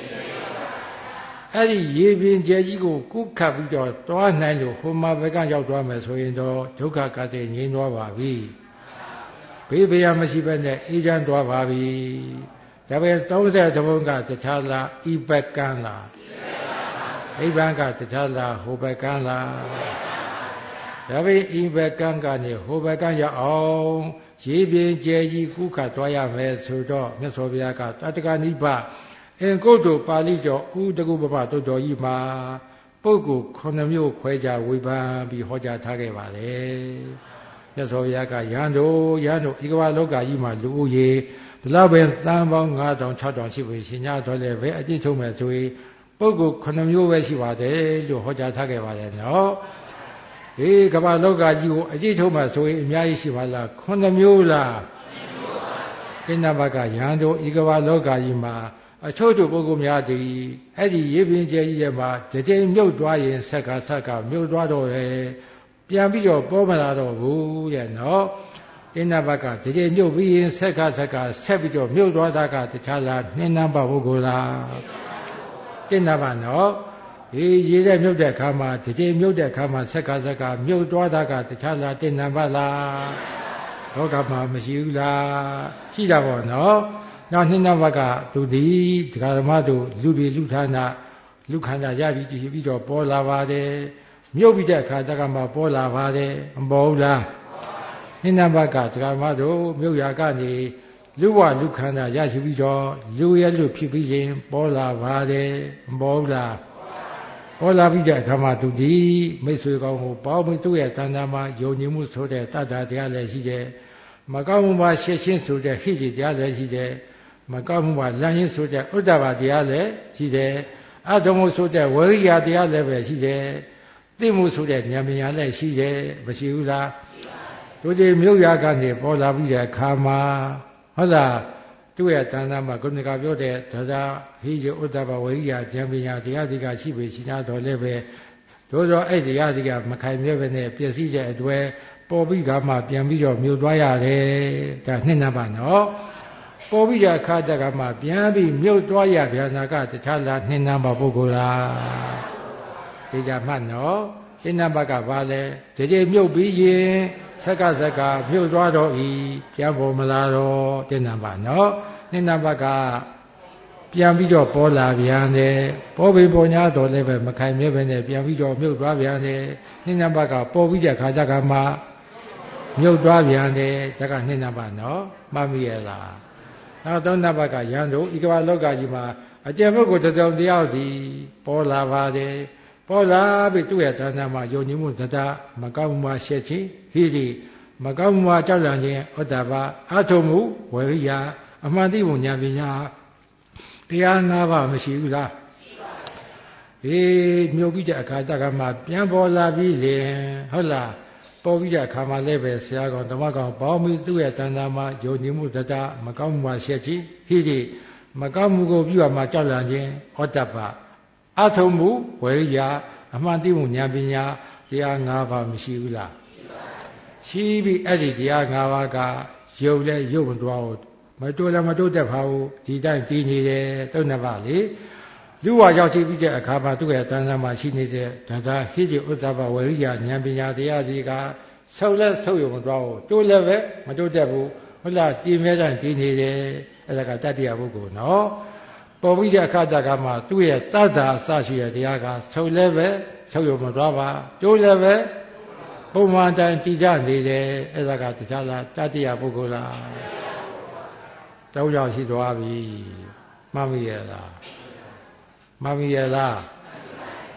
အဲ့ဒီရေပင်ကျဲကြီးကိုကုခတ်ပြီးတော့တွားနိုင်လို့ဟိုမှာပကံရောက်သွားမယ်ဆိုရင်တော့ဒုက္ခကတဲ့ငြိမ်းသွားပါပြီဘေးဘေးရမရှိဘဲနဲ့အေးချမ်းသွားပါပြီဒါပဲသုံးဆယ်တဘုံကတခြားလားဤပကံလားနိဗ္ဗာန်ကတခြားလားဟိုပကံလားဒါပဲဤပကံကနေဟိုပကံရအောင်ရေပြင်းကျဲကြီးကုခတ်သွားရမယ်ဆိုတော့မြတ်စွာဘုရားကတတ္တကနိဗ္ဗာန်အင်ကုတ်တို့ပါဠိတော်ဥဒကုပပတုတ်တော်ကြီးမှာပုဂ္ဂိုလ်ခုနှစ်မျိုးခွဲခြားဝေဖန်ပြီးဟောကြားထားခဲ့ပါတယ်မြတ်စွာဘုရားကယန္တို့ယန္တို့ဤကမ္ဘာလောကကြီးမှာလူဦးရေဘလောက်ပဲတန်ပေါင်းငါးထောင်ခြောက်ထောင်ရှိပြီရှင်ညာတော်လည်းပဲအတိထုတ်မဲ့ဆိုရင်ပုဂ္ဂိုလ်ခုနှစ်မျိုးပဲရှိပါတယ်လို့ဟောကြားထားခဲ့ပါတယ်နော်အေးကမ္ဘာလောကကြီးကိုအကြည့်ထုတ်မှဆိုရင်အများကြီးရှိပါလားခုနှစ်မျိုးလားခုနှစ်မျိုးပါကိဏ္ဍဘကယန္တို့ဤကမ္ဘာလောကကြီးမှာအချို့ချို့ပုဂ္ဂိုလ်များတည်းအဲ့ဒီရေပင်ကျဲကြီးရဲ့မှာတစ်ကြိမ်မြုပ်သွားရင်ဆက်ကဆက်ကမြုပ်သွားတော့တယ်ပြန်ပြီးတော့ပေါ်မလာတော့ဘူးတဲ့နော်ကိဏ္ဍဘကတစ်ကြိမ်မြုပ်ပြီးရင်ဆက်ကဆက်ကဆက်ပြီးတော့မြုပ်သွားတာကတခြားလားနှင်းနှမ်းပါပုဂ္ဂိုလ်လားကိဏ္ဍဘနော်ဒီရေတဲ့မြုပ်တဲ့အခါမှာတစ်ကြိမ်မြုပ်တဲ့အခါမှာဆက်ကဆက်ကမြုပ်သွားတာကတခြားလားကိဏ္ဍဘလားလောကမှာမရှိဘူးလားရှိတာပေါ့နော်နောက်နှင်းနှမ်းဘကသူဒီဒကာဓမ္မတို့လူတွေလူဌာနလူခန္ဓာရပြီးကြည့်ပြီးတော့ပေါ်လာပါတယ်မြုပ်ပြီးတဲ့အခါတကမှပေါ်လာပါတယ်မပေါ်ဘူးလားနှင်းနှမ်းဘကဒကာဓမ္မတို့မြုပ်ရာကနေလူဝလူခန္ဓာရရှိပြီးတော့လူရဲ့လူဖြစ်ပြီးရင်ပေါ်လာပါတယ်မပေါ်ဘူးလားပေါ်လာပြီးတဲ့အခါမှာသူဒီမိတ်ဆွေကောင်းကိုပေါင်းပြီးသူ့ရဲ့တဏ္ဍာမှာယုံကြည်မှုဆိုတဲ့တတ္တာတရားလည်းရှိတယ်မကောင်းမှုမှာရှင်းရှင်းဆိုတဲ့ဟိတိတရားလည်းရှိတယ်မကောင်းမှုမှာလမ်းရင်းဆိုတဲ့ဥဒ္ဒဘာတရားလည်းရှိတယ်အထုံမှုဆိုတဲ့ဝိရိယတရားလည်းပဲရှိတယ်သိမှုဆိုတဲ့ဉာဏ်ပညာလည်းရှိတယ်မရှိဘူးလားတို့ဒီမြုပ်ရကနေပေါ်လာပြီးတဲ့အခါမှာဟုတ်လားသူ့ရဲ့တဏ္ဍာမှာကုဏကပြောတဲ့ဒါသာဟိယဥဒ္ဒဘာဝိရိယဉာဏ်ပညာတရားတွေကရှိပေရှိနာတော်လည်းပဲတို့တော့အဲ့တရားတွေကမခိုင်မြဲပဲနဲ့ပြည့်စည်တဲ့အတွက်ပေါ်ပြီးကမှပြန်ပြီးတော့မြုပ်သွားရတယ်ဒါနှစ်နံပါတ်နော်ပေါ်ပြီးတဲ့အခါတကမှပြန်ပြီးမြုပ်သွားရဗျာနာကတခြားလားနှစ်နံပါတ်ပုဂ္ဂိုလ်လားဒီကြမှတ်နော်ဒီနံပါတ်ကဘာလဲဒီကြိမ်မြုပ်ပြီးရင်ဆက်ကဆက်ကမြုပ်သွားတော့ဤပြန်ပေါ်မလာတော့ဒီနံပါတ်နော်နှစ်နံပါတ်ကပြန်ပြီးတော့ပေါ်လာပြန်တယ်ပေါ်ပြီးပေါ်ညာတော့လည်းပဲမခိုင်မြဲပဲနဲ့ပြန်ပြီးတော့မြုပ်သွားပြန်တယ်နှစ်နံပါတ်ကပေါ်ပြီးတဲ့အခါတကမှမြုပ်သွားပြန်တယ်ဒါကနှစ်နံပါတ်နော်မှတ်မိရဲ့လားနောက်သုံးနံပါတ်ကယန္တုဤကမ္ဘာလောကကြီးမှာအကျဉ်းပုဂ္ဂိုလ်တစ်စုံတစ်ယောက်စီပေါ်လာပါတယ်ပေါ်လာပြီးသူ့ရဲ့တဏ္ဍာမှာယုံကြည်မှုတတမကောင်းမှုမှာရှက်ခြင်းဟိတိမကောင်းမှုမှာကြောက်လန့်ခြင်းဥဒ္ဒဘာအထုံမှုဝိရိယအမှန်သိမှုဉာဏ်ပညာတရား၅ပါးမရှိဘူးလားရှိပါဘူးအေးမြုပ်ပြီးတဲ့အခါတကမှပြန်ပေါ်လာပြီးလေဟုတ်လားပေါ်ပြီးတဲ့အခါမှာလည်းပဲဆရာကောင်ဓမ္မကောင်ပေါင်းပြီးသူ့ရဲ့တဏ္ဍာမှာယုံကြည်မှုတတမကောင်းမှုမှာရှက်ခြင်းဟိတိမကောင်းမှုကိုပြုရမှာကြောက်လန့်ခြင်းဩတ္တပအထုံမှုဝိရိယအမှန်သိမှုဉာဏ်ပညာတရား၅ပါးမရှိဘူးလားရှိပြီအဲ့ဒီတရား၅ပါးကယုံလဲယုံမသွားဘူးမတိုးလည်းမတိုးတတ်ပါဘူးဒီတိုင်းတည်နေတယ်တုံးနှစ်ပါးလေလူဝါရောက်ရှိပြီးတဲ့အခါမှာသူ့ရဲ့တဏ္ဍာမှာရှိနေတဲ့ဒါသာဟိတိဥဒ္ဒဘဝိရိယဉာဏ်ပညာတရားတွေကဆောက်လဲဆောက်ရုံမသွားဘူးတိုးလည်းပဲမတိုးတတ်ဘူးဟုတ်လားတည်မြဲတိုင်းတည်နေတယ်အဲ့ဒါကတတ္တိယပုဂ္ဂိုလ်နော်ပေါ်ပြီးတဲ့အခါတကမှသူ့ရဲ့တတ္တာအစရှိတဲ့တရားကဆောက်လဲပဲဆောက်ရုံမသွားပါတိုးလည်းပဲပုံမှန်တိုင်းတည်ကြနေတယ်အဲ့ဒါကတခြားလားတတ္တိယပုဂ္ဂိုလ်လားတောင်းကြောင်ရှိသွားပြီမှတ်မိရဲ့လားမှတ်မိရဲ့လား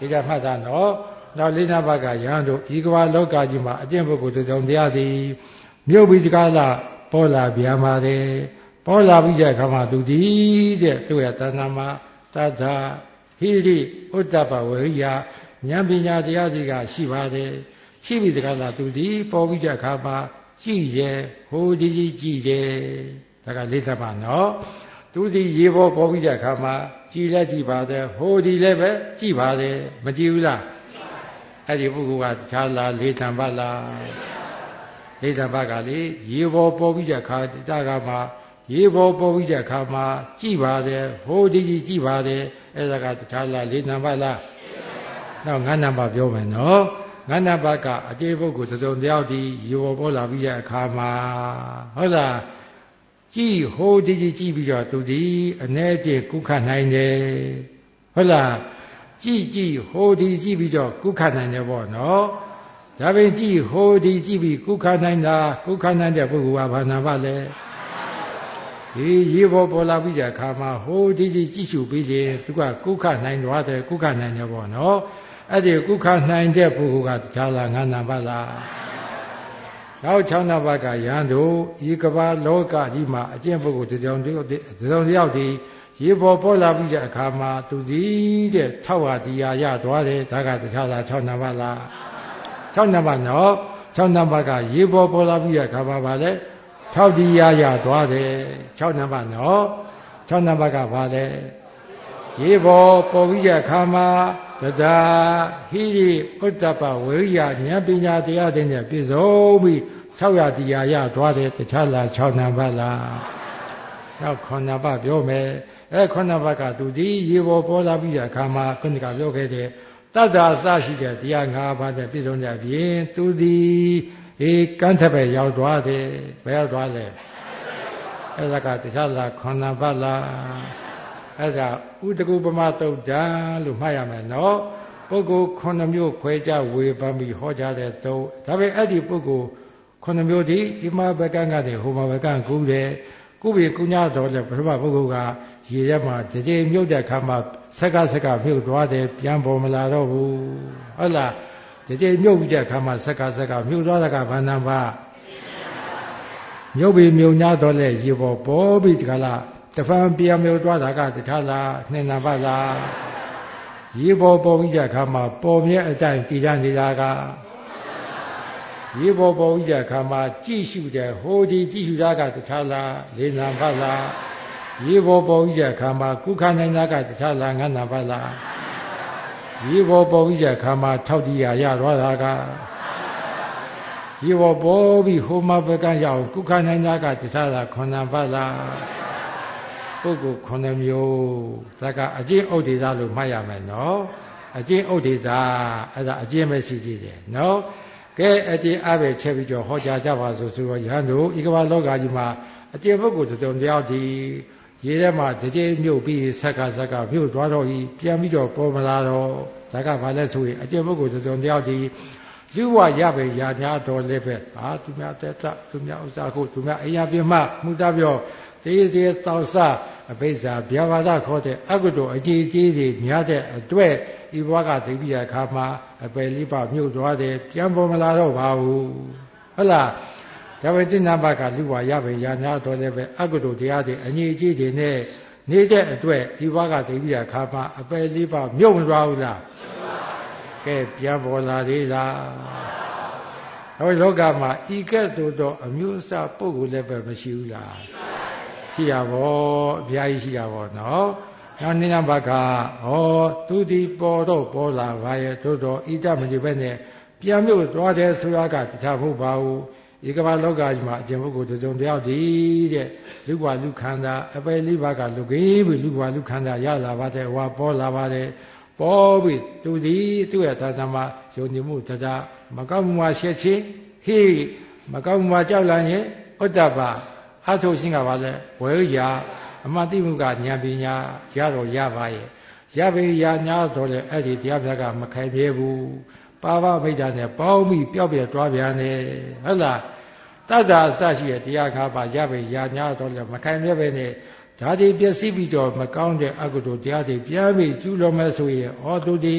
ဒီကမှတ်တာနော်နောက်လေးနာဘကယဟန်တို့ဤကဘာလောကကြီးမှာအကျင့်ပုဂ္ဂိုလ်တုံတရားသည်မြုပ်ပြီးစကားလာပေါ်လာပြန်ပါတယ်ပေါ်လာပြီးတဲ့အခါမှာသူဒီတဲ့သူ့ရဲ့တဏ္ဍာမှာတထာဟိရိဥတ္တပဝိယဉာဏ်ပညာတရားတွေကရှိပါတယ်ရှိပြီးစကားလာသူဒီပေါ်ပြီးတဲ့အခါမှာကြည့်ရဲ့ဟိုဒီကြီးကြည့်တယ်ဒါကလေးသက်ပါနော်သူဒီရေပေါ်ပေါ်ပြီးတဲ့အခါမှာကြည်လည်းကြည်ပါတယ်ဟိုဒီလည်းပဲကြည်ပါတယ်မကြည်ဘူးလားအဲ့ဒီပုဂ္ဂိုလ်ကတခြားလားလေးတံပါလားလေးတံပါကလေရေပေါ်ပေါ်ပြီးတဲ့အခါတကမှာရေပေါ်ပေါ်ပြီးတဲ့အခါမှာကြည်ပါတယ်ဟိုဒီကြီးကြည်ပါတယ်အဲ့ဒါကတခြားလားလေးတံပါလားနောက်ငါးနံပါတ်ပြောမယ်နော်ငါးနံပါတ်ကအတေပုဂ္ဂိုလ်သုံးတယောက်ဒီရေပေါ်ပေါ်လာပြီးတဲ့အခါမှာဟုတ်လားကြည်ဟိုဒီကြီးကြည်ပြီးတော့သူဒီအ ਨੇ တည်းကုခနိုင်တယ်ဟုတ်လားကြည်ကြည်ဟိုဒီကြည်ပြီးတော့ကုခနိုင်တယ်ပေါ့နော်ဒါပင်ကြည်ဟိုဒီကြည်ပြီးကုခနိုင်တာကုခနိုင်တဲ့ပုဂ္ဂိုလ်ကဘာနာပါလဲဒီရေပေါ်ပေါ်လာပြီးတဲ့အခါမှာဟိုဒီကြီးကြည်ရှုပြီးလေသူကကုခနိုင်သွားတယ်ကုခနိုင်တယ်ပေါ့နော်အဲ့ဒီကုခနိုင်တဲ့ပုဂ္ဂိုလ်ကတရားလားငါးနာပါလားနောက်၆နံပါတ်ကယဟန်တို့ဤကဘာလောကကြီးမှာအကျင့်ပုဂ္ဂိုလ်တစ်ကြောင်တစ်ကြောင်တစ်ယောက်ဒီရေပေါ်ပေါ်လာပြီးတဲ့အခါမှာသူစီတဲ့ထောက်ဟာတရားရသွားတယ်ဒါကတရားလား၆နံပါတ်လား၆နံပါတ်နော်၆နံပါတ်ကရေပေါ်ပေါ်လာပြီးတဲ့အခါမှာဗာလဲထောက်တရားရသွားတယ်၆နံပါတ်နော်၆နံပါတ်ကဗာလဲရေပေါ်ပေါ်ပြီးတဲ့အခါမှာတဒါဟိရိဥတ္တပဝိရိယဉာဏ်ပညာတရားတွေနဲ့ပြည့်စုံပြီးထောက်ရတရားရသွားတယ်တခြားလား၆နံပါတ်လားနောက်ခုနံပါတ်ပြောမယ်အဲခုနံပါတ်ကသူဒီရေပေါ်ပေါ်လာပြီးတဲ့အခါမှာခုနကပြောခဲ့တဲ့တတ္တာအစရှိတဲ့တရား၅ပါးနဲ့ပြည့်စုံတဲ့အပြင်သူဒီဧကန့်ထပဲရောက်သွားတယ်ဘယ်ရောက်သွားလဲအဲဒါကတခြားလားခုနံပါတ်လားအဲ့ဒါဥတကုပမတုတ်တံလို့မှတ်ရမယ်နော်ပုဂ္ဂိုလ်ခုနှစ်မျိုးခွဲခြားဝေဖန်ပြီးဟောကြားတဲ့တုတ်ဒါပေမဲ့အဲ့ဒီပုဂ္ဂိုလ်ခုနှစ်မျိုးဒီဣမဘကံကနေဟိုမဘကံကူးတယ်ကုပြီကုညာတော်လည်းပထမပုဂ္ဂိုလ်ကရေထဲမှာတကြိမ်မြုပ်တဲ့ခါမှာဆက်ကဆက်ကမြုပ်သွားတယ်ပြန်ပေါ်မလာတော့ဘူးဟုတ်လားတကြိမ်မြုပ်တဲ့ခါမှာဆက်ကဆက်ကမြုပ်သွားတာကဘာနာပါမြုပ်ပြီးမြုပ်ညာတော်လည်းရေပေါ်ပေါ်ပြီးတခါလားတဖန်ပြန်မြုပ်သွားတာကတခြားလားနှစ်နံပါတ်လားရေပေါ်ပေါ်ပြီးတဲ့အခါမှာပေါ်မြဲအတိုင်းတည်ရနေတာကရေပေါ်ပေါ်ပြီးတဲ့အခါမှာကြည့်ရှုတဲ့ဟိုဒီကြည့်ရှုတာကတခြားလားလေးနံပါတ်လားရေပေါ်ပေါ်ပြီးတဲ့အခါမှာကုခနိုင်တာကတခြားလားငါးနံပါတ်လားရေပေါ်ပေါ်ပြီးတဲ့အခါမှာထောက်တရားရသွားတာကရေပေါ်ပေါ်ပြီးဟိုမှာဘကရအောင်ကုခနိုင်တာကတခြားလားခုနံပါတ်လားပုဂ္ဂိုလ်ခုနှစ်မျိုးဒါကအကျင့်ဥဒိတာလို့မှတ်ရမယ်နော်အကျင့်ဥဒိတာအဲ့ဒါအကျင့်ပဲရှိသေးတယ်နော်ကဲအကျင့်အပဲချက်ပြီးတော့ဟောကြားကြပါစို့ဆိုတော့ယဟန်တို့ဤကမ္ဘာလောကကြီးမှာအကျင့်ပုဂ္ဂိုလ်တုံတယောက်ဒီရေထဲမှာတစ်ချိန်မြုပ်ပြီးဆက်ကဆက်ကမြုပ်သွားတော့ဤပြန်ပြီးတော့ပေါ်မလာတော့ဒါကဘာလဲဆိုရင်အကျင့်ပုဂ္ဂိုလ်တုံတယောက်ဒီလူဝရပဲရာညာတော်လည်းပဲဟာသူများတက်တာသူများဥစ္စာကိုသူများအရာပြမမှုတပြောတေးသေးတောက်စားအဘိဇာဗျာပါဒခေါ်တဲ့အကုသိုလ်အကြည်ကြီးတွေများတဲ့အတွက်ဤဘဝကသိပြီးတဲ့အခါမှာအပယ်လေးပါမြုပ်သွားတယ်ပြန်ပေါ်မလာတော့ပါဘူးဟုတ်လားဒါပေမဲ့တိဏ္ဍဘကလူဝရပဲရာညာတော်လည်းပဲအကုသိုလ်တရားတွေအငြိအကြီးတွေနဲ့နေတဲ့အတွက်ဤဘဝကသိပြီးတဲ့အခါမှာအပယ်လေးပါမြုပ်မသွားဘူးလားကဲပြန်ပေါ်လာသေးလားဟောလောကမှာဤကဲ့သို့သောအမျိုးအစားပုဂ္ဂိုလ်လည်းပဲမရှိဘူးလားရှိရပါအများကြီးရှိရပါနော်နောက်နိနဘကဟောသူဒီပေါ်တော့ပေါ်လာပါရဲ့သို့တော့ဣဒမတိပဲနဲ့ပြန်မြုပ်သွားတယ်ဆိုရကတခြားမဟုတ်ပါဘူးဧကမ္ဘာလောကကြီးမှာအကျင့်ပုဂ္ဂိုလ်တစ်စုံတစ်ယောက်ဒီတဲ့လူဘဝလူခန္ဓာအပယ်လေးပါးကလူကြီးပြီလူဘဝလူခန္ဓာရလာပါတဲ့ဟောပေါ်လာပါတယ်ပေါ်ပြီသူဒီသူ့ရဲ့သာသမယုံကြည်မှုတရားမကောင်းမှုမှာရှက်ချင်းဟိမကောင်းမှုမှာကြောက်လန့်ရင်ဥဒ္ဒပအထုရှင်းကပါလဲဝေရာအမှန်တိမှုကဉာဏ်ပညာရတော့ရပါရဲ့ရပေရညာတော့လေအဲ့ဒီတရားပြကမခိုင်ပြဲဘူးပါပဗိဒ္ဓနဲ့ပေါင်းပြီးပျောက်ပြဲသွားပြန်တယ်ဟုတ်လားတတ္တာအစရှိတဲ့တရားခါပါရပေရညာတော့လေမခိုင်ပြဲပဲနဲ့ဓာတိပျက်စီးပြီးတော့မကောင်းတဲ့အကုသိုလ်တရားတွေပြန်ပြီးကျူးလွန်မဲ့ဆိုရင်ဩသူဒီ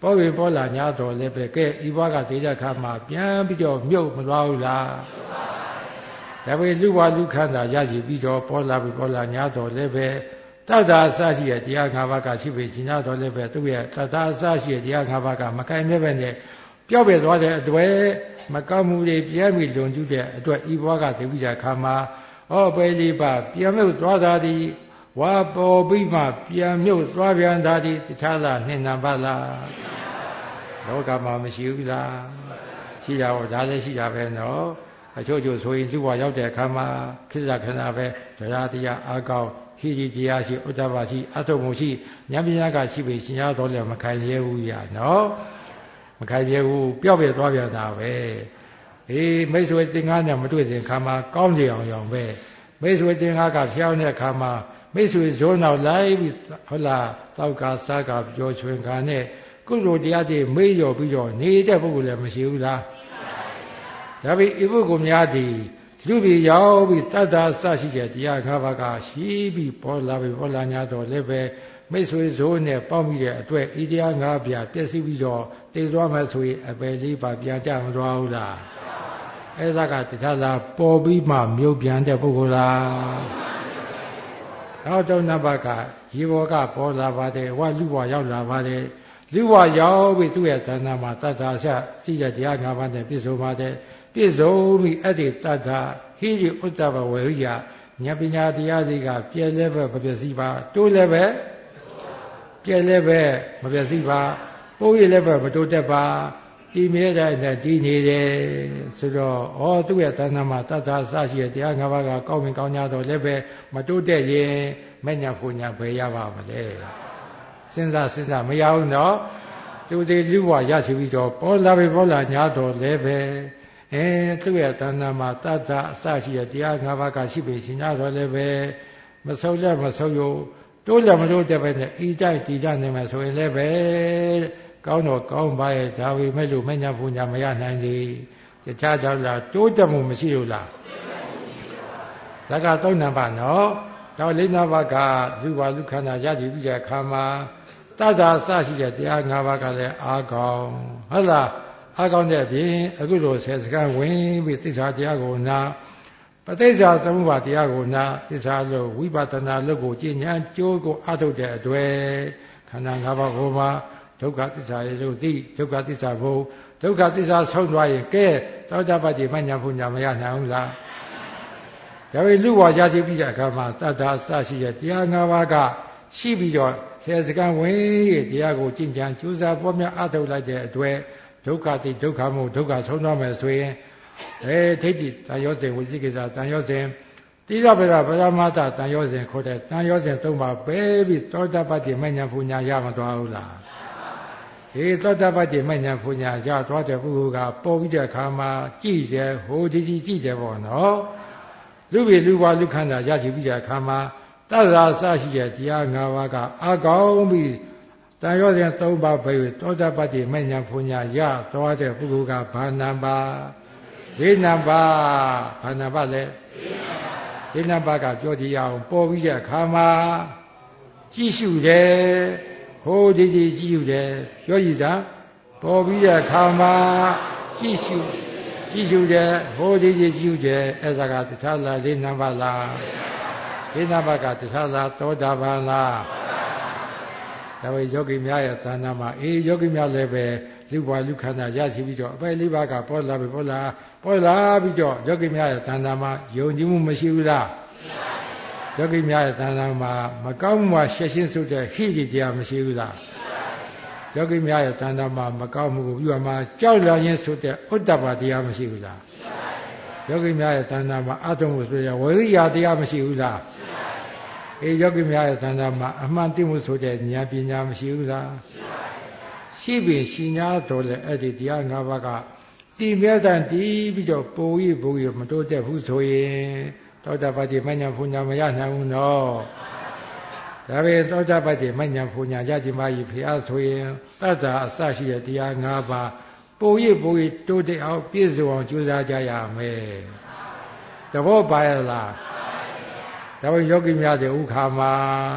ပေါ်ပြီပေါ်လာညာတော်လည်းပဲကဲဤဘွားကတည်တဲ့ခါမှာပြန်ပြီးတော့မြုပ်မသွားဘူးလားဒါပေလူဘွားလူခန္ဓာရရှိပြီးတော့ပေါ်လာပြီပေါ်လာညာတော်လည်းပဲတတ္တာအစရှိတဲ့တရား၅ပါးကရှိပြီရှင်ညာတော်လည်းပဲသူ့ရဲ့တတ္တာအစရှိတဲ့တရား၅ပါးကမကင်မြဲပဲနဲ့ပျောက်ပြသွားတဲ့အတွက်မကောင်းမှုတွေပြဲမိလွန်ကျူးတဲ့အတွက်ဤဘွားကတည်ပြီးတဲ့ခါမှာဩပေလိပါပြန်မြုပ်သွားတာဒီဝါပေါ်ပြီးမှပြန်မြုပ်သွားပြန်တာဒီတခြားလားနှင်နံပါလားလောကမှာမရှိဘူးလားရှိတာပေါ့ဒါလည်းရှိတာပဲနော်အချို့ချို့ဆိုရင်သူ့ဘဝရောက်တဲ့အခါမှာခိစ္စခဏပဲတရားတရားအကောင်းဟိရိတရားရှိဥဒ္ဒဘာရှိအထုံမှုရှိဉာဏ်ပညာကရှိပြီရှင်ရတော်လည်းမခိုင်ရဲဘူးရနော်မခိုင်ရဲဘူးပျောက်ပြသွားပြန်တာပဲအေးမိတ်ဆွေသင်္ကားနဲ့မတွေ့တဲ့အခါမှာကောင်းကြအောင်ရောင်ပဲမိတ်ဆွေသင်္ကားကဖျောင်းတဲ့အခါမှာမိတ်ဆွေဇိုးနောက်လိုက်ပြီးဟုတ်လားတောက်ကစားကပြောချွင်ကနဲ့ကုသိုလ်တရားတွေမေ့ရော်ပြီးတော့နေတဲ့ပုဂ္ဂိုလ်လည်းမရှိဘူးလားဒါပေမဲ့ဤပုဂ္ဂိုလ်များသည်လူပြည်ရောက်ပြီးတတ္တာစရှိတဲ့တရား၅ပါးကရှိပြီးပေါ်လာပြီးပေါ်လာ냐တော့လည်းပဲမိတ်ဆွေဇိုးနဲ့ပေါက်မိတဲ့အတွက်ဤတရား၅ပြပြည့်စည်ပြီးတော့တည်သွားမှဆိုရင်အပယ်လေးပါပြန်ကြမသွားဘူးလားအဲ့ဒါကတခြားလားပေါ်ပြီးမှမြုပ်ပြန်တဲ့ပုဂ္ဂိုလ်လားနောက်တော့နံပါတ်ကရေဘောကပေါ်လာပါတယ်ဝါလူဘဝရောက်လာပါတယ်လူဘဝရောက်ပြီးသူ့ရဲ့တဏ္ဍာမှာတတ္တာဆရှိတဲ့တရား၅ပါးနဲ့ပြည့်စုံပါတယ်ပြည့်စုံပြီးအဲ့ဒီတတ္တာဟိရိဥတ္တဘဝေရိယဉာဏ်ပညာတရားတွေကပြည့်လဲပဲမပြည့်စည်ပါတိုးလဲပဲပြည့်လဲပဲမပြည့်စည်ပါပိုးရလဲပဲမတိုးတက်ပါဒီမြဲတဲ့နဲ့ဒီနေတယ်ဆိုတော့ဩသူ့ရဲ့တဏ္ဍာမှာတတ္တာဆရှိတဲ့တရား၅ပါးကကောင်းမြင်ကောင်းကြတော့လည်းပဲမတိုးတက်ရင်မဉ္ဇဉ်ဖူညာဘယ်ရပါမလဲစဉ်းစားစဉ်းစားမရဘူးနော်သူဒီလူဘဝရရှိပြီးတော့ပေါ်လာပြီပေါ်လာ냐တော့လည်းပဲအဲသူ့ရဲ့တဏ္ဍာမှာတတ္တာအစရှိတဲ့တရား၅ပါးကရှိပြီရှင်냐တော့လည်းပဲမဆုံးလက်မဆုံးယုံတိုးလည်းမတိုးတက်ပဲနဲ့ဤတိုက်တည်ကြနေမှာဆိုရင်လည်းပဲကောင်းတော့ကောင်းပါရဲ့ဒါပေမဲ့လို့မဉ္ဇဉ်ဖူညာမရနိုင်သေးတခြားကြောင့်လားတိုးတက်မှုမရှိလို့လားဒါကသုံးနံပါတ်နော်တော့လေးနံပါတ်ကလူပါလူခန္ဓာရရှိပြီးတဲ့အခါမှာတတ္တာအစရှိတဲ့တရား၅ပါးကလည်းအာကောင်းဟုတ်လားအာကောင်းတဲ့အပြင်အခုလိုဆယ်စကားဝင်ပြီးသစ္စာတရားကိုနာပဋိစ္စသမုပ္ပါတရားကိုနာသစ္စာလို့ဝိပဿနာလို့ကိုကျင့်ဉာဏ်ကြိုးကိုအထုတ်တဲ့အတွက်ခန္ဓာ၅ပါးကိုမှာဒုက္ခသစ္စာရေလို့သိဒုက္ခသစ္စာဘုံဒုက္ခသစ္စာဆုံးသွားရင်ကဲသောတာပတ္တိမဉ္ဇဉ်ဖူညာမရနိုင်ဘူးလားဒါပေမဲ့လူဝါရရှိပြီးတဲ့အခါမှာတတ္တာအစရှိတဲ့တရား၅ပါးကရှိပြီးတော့ဆယ်စကံဝင်ရဲ့တရားကိုကျင့်ကြံကြိုးစားပွားများအထောက်လိုက်တဲ့အတွက်ဒုက္ခတိဒုက္ခမို့ဒုက္ခဆုံးသွားမယ်ဆိုရင်အဲဒိဋ္ဌိတန်ရောစဉ်ဝိသိကိစ္စတန်ရောစဉ်တိရပရပရမတ္တတန်ရောစဉ်ခေါ်တဲ့တန်ရောစဉ်သုံးပါပဲပြီးသောတာပတ္တိမဉ္ဇဉ်ဖူညာရမသွားဘူးလားဟေသောတာပတ္တိမဉ္ဇဉ်ဖူညာရသွားတဲ့ပုဂ္ဂိုလ်ကပေါ်ပြီးတဲ့အခါမှာကြည်တယ်ဟိုဒီဒီကြည်တယ်ပေါ့နော်လူပြီလူဘဝလူခန္ဓာရရှိပြီးတဲ့အခါမှာတတ္တာအစရှိတဲ့တရား၅ပါးကအကောင်းပြီးတန်ရောစဉ်၃ပါးပဲသောတာပတ္တိမဉ္ဇဉ်ဖူညာရသွားတဲ့ပုဂ္ဂိုလ်ကဘာနံပါ၄နံပါဘာနံပါလဲ၄နံပါကပြောကြည့်အောင်ပေါ်ပြီးတဲ့အခါမှာကြည့်ရှုတယ်ဟိုဒီဒီကြည့်ရှုတယ်ပြောကြည့်စမ်းပေါ်ပြီးတဲ့အခါမှာကြည့်ရှုကြည့်ရှုတယ်ဟိုဒီဒီကြည့်ရှုတယ်အဲ့ဒါကတခြားလား၄နံပါလား၄နံပါကတခြားလားသောတာပန်လားဒါပေယောဂီများရဲ့တဏ္ဍာမှာအေးယောဂီများလည်းပဲလူဘဝလူခန္ဓာရရှိပြီးတော့အပိုက်လေးပါးကပေါ်လာပြီပေါ်လာပေါ်လာပြီးတော့ယောဂီများရဲ့တဏ္ဍာမှာယုံကြည်မှုမရှိဘူးလားယောဂီများရဲ့တဏ္ဍာမှာမကောင်းမှုမှာရှက်ရှင်းစုတဲ့ဟိရိတရားမရှိဘူးလားယောဂီများရဲ့တဏ္ဍာမှာမကောင်းမှုကိုပြီးမှကြောက်လန့်ရင်းစုတဲ့ဥဒ္ဒဘာတရားမရှိဘူးလားယောဂီများရဲ့တဏ္ဍာမှာအထုံးမှုဆိုတဲ့ဝိရိယတရားမရှိဘူးလားအေးယောဂီများရဲ့တဏ္ဍာမှာအမှန်သိမှုဆိုတဲ့ဉာဏ်ပညာမရှိဘူးလားရှိပြီရှိ냐တော့လေအဲ့ဒီတရား၅ပါးကတည်မြဲတန်တည်ပြီးတော့ပိုရပိုရမတိုးတက်ဘူးဆိုရင်သောတာပတ္တိမဉ္ဇဉ်ဖူညာမရနိုင်ဘူးနော်ဒါပေမဲ့သောတာပတ္တိမဉ္ဇဉ်ဖူညာရခြင်းမကြီးဖျားဆိုရင်တတ္တာအစရှိတဲ့တရား၅ပါးပိုရပိုရတိုးတက်အောင်ပြည့်စုံအောင်ကြိုးစားကြရမယ်သဘောပါရလားဒါပေမဲ့ယောဂီများတဲ့ဥခါမှာ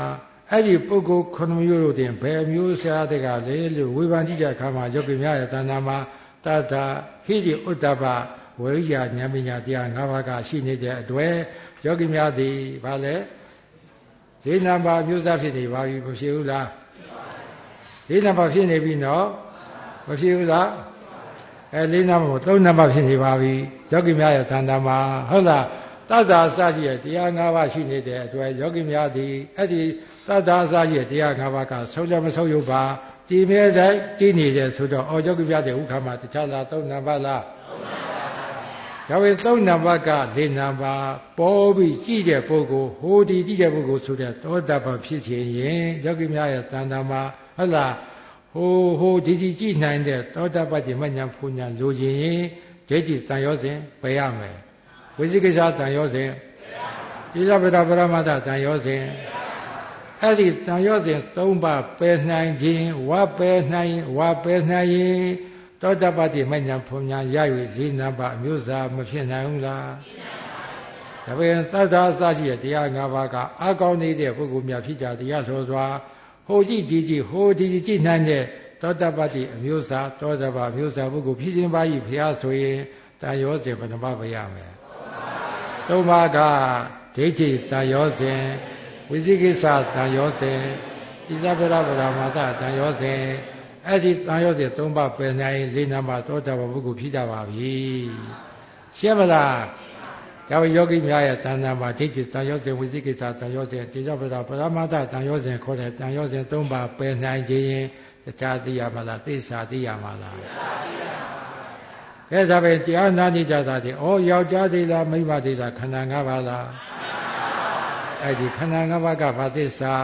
အဲ့ဒီပုဂ္ဂိုလ်ခုနှစ်မျိုးတို့တင်ဘယ်မျိုးဆရာတကလေလို့ဝေဖန်ကြည့်တဲ့အခါမှာယောဂီများရဲ့တဏ္ဍာမှာတတဟိရိဥတ္တပဝိရိယဉာဏ်ပညာတရား၅ပါးကရှိနေတဲ့အတွက်ယောဂီများသည်ဗာလဲဈေးနံပါတ်မျိုးစားဖြစ်နေပါပြီမဖြစ်ဘူးလားဈေးနံပါတ်ဖြစ်နေပြီနော်မဖြစ်ဘူးလားအဲလေးနံပါတ်သုံးနံပါတ်ဖြစ်နေပါပြီယောဂီများရဲ့တဏ္ဍာမှာဟုတ်လားတတ္တာစရှိတဲ့တရား၅ပါးရှိနေတဲ့အတွက်ယောဂီများသည်အဲ့ဒီတတ္တာစရှိတဲ့တရား၅ပါးကဆုံးလည်းမဆုံးရုပ်ပါတည်မြဲတိုင်းတည်နေတယ်ဆိုတော့အော်ယောဂီများတဲ့ဥက္ကမတခြားလားသုံးနံပါတ်လားဒါပေမဲ့သုံးနံပါတ်ကလေးနံပါတ်ပေါ်ပြီးကြည့်တဲ့ပုဂ္ဂိုလ်ဟိုဒီကြည့်တဲ့ပုဂ္ဂိုလ်ဆိုတဲ့သောတပန်ဖြစ်ခြင်းရင်ယောဂီများရဲ့တဏ္ဍာမှာဟုတ်လားဟိုဟိုဒီဒီကြည့်နိုင်တဲ့သောတပတ္တိမဉ္ဇဉ်ဖူညာလိုချင်ရင်ဒိဋ္ဌိတန်ရောစဉ်ပယ်ရမယ်ဝိသိကိစ္စတန်ရောစဉ်ပယ်ရမယ်ဣဇဗဒပရမတ္တတန်ရောစဉ်အဲ့ဒီတန်ရောစဉ်သုံးပါးပယ်နိုင်ခြင်းဝါပယ်နိုင်ဝါပယ်နိုင်ရင်သောတပတ္တိမဉ္ဇဉ်ဖူညာရ၍လေးနံပါတ်အမျိုးစားမဖြစ်နိုင်ဘူးလားဒါပေမဲ့သတ္တအစရှိတဲ့တရား၅ပါးကအကောင်းနေတဲ့ပုဂ္ဂိုလ်များဖြစ်ကြတရားဆိုစွာဟိုကြည့်ဒီကြည့်ဟိုဒီကြည့်နိုင်တဲ့သောတပတ္တိအမျိုးစားသောတပအမျိုးစားပုဂ္ဂိုလ်ဖြစ်ခြင်းပါ၏ဘုရားဆိုရင်တန်ရောစဉ်ဘယ်နှပါးပဲရမယ်သုံးပါးကဒိဋ္ဌိတန်ရောစဉ်ဝိသိကိစ္စတန်ရောစဉ်ဣဇဗရဗရမတတန်ရောစဉ်အဲ့ဒီတန်ရောစဉ်သုံးပါးပယ်နိုင်လေးနံပါတ်သောတပပုဂ္ဂိုလ်ဖြစ်ကြပါပြီရှင်းမလားဒါဝယောဂီများရဲ့တဏ္ဍာမှာဒိဋ္ဌိတန်ရောစဉ်ဝိသိကိစ္စတန်ရောစဉ်ဣဇဗရဗရမတတန်ရောစဉ်ခေါ်တဲ့တန်ရောစဉ်သုံးပါးပယ်နိုင်ခြင်းတခြားသိရမလားသိစာသိရမလားသိစာသိရပါဘူးကဲဒါပဲတရားနာနေကြတာဒီဩယောက်ျားသေးလားမိန်းမသေးလားခန္ဓာ၅ပါးလားအဲ့ဒီခန္ဓာ၅ပါးကဘာသစ္စာ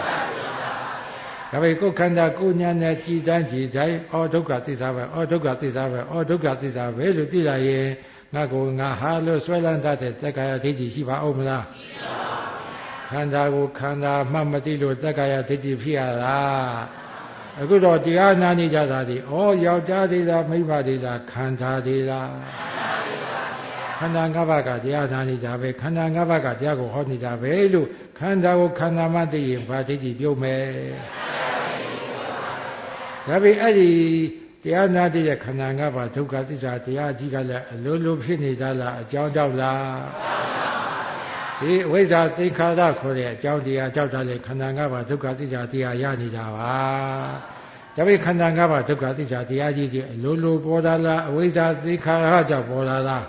ဒါပဲကိုယ်ခန္ဓာကိုယ်ညာနဲ့ကြည်တန်းကြည်တိုင်းဩဒုက္ခသစ္စာပဲဩဒုက္ခသစ္စာပဲဩဒုက္ခသစ္စာပဲလို့သိလာရင်ငါကိုငါဟာလို့ဆွဲလန်းတတ်တဲ့တက္ကရာဒိဋ္ဌိရှိပါဦးမလားရှိပါဘူးခန္ဓာကိုခန္ဓာမှမသိလို့တက္ကရာဒိဋ္ဌိဖြစ်ရတာအခုတော့တရားနာနေကြတာဒီဩယောက်ျားသေးလားမိန်းမသေးလားခန္ဓာသေးလားခန္ဓာ၅ပါးကတရားနာနေကြပဲခန္ဓာ၅ပါးကတရားကိုဟောနေတာပဲလို့ခန္ဓာကိုခန္ဓာမှသိရင်ဘာဒိဋ္ဌိပြုတ်မယ်ဒါပေအဲ့ဒီတရားနာတဲ့ခန္ဓာ၅ပါးဒုက္ခသစ္စာတရားကြီးကလည်းအလိုလိုဖြစ်နေတာလားအကြောင်းကြောင့်လားဒီအဝိဇ္ဇာသင်္ခါရခေါ်တဲ့အကြောင်းတရားကြောင့်တာလေခန္ဓာ၅ပါးဒုက္ခသစ္စာတရားရနေတာပါဒါပေမဲ့ခန္ဓာ၅ပါးဒုက္ခသစ္စာတရားကြီးကြီးအလိုလိုပေါ်တာလားအဝိဇ္ဇာသင်္ခါရကြောင့်ပေါ်လာလား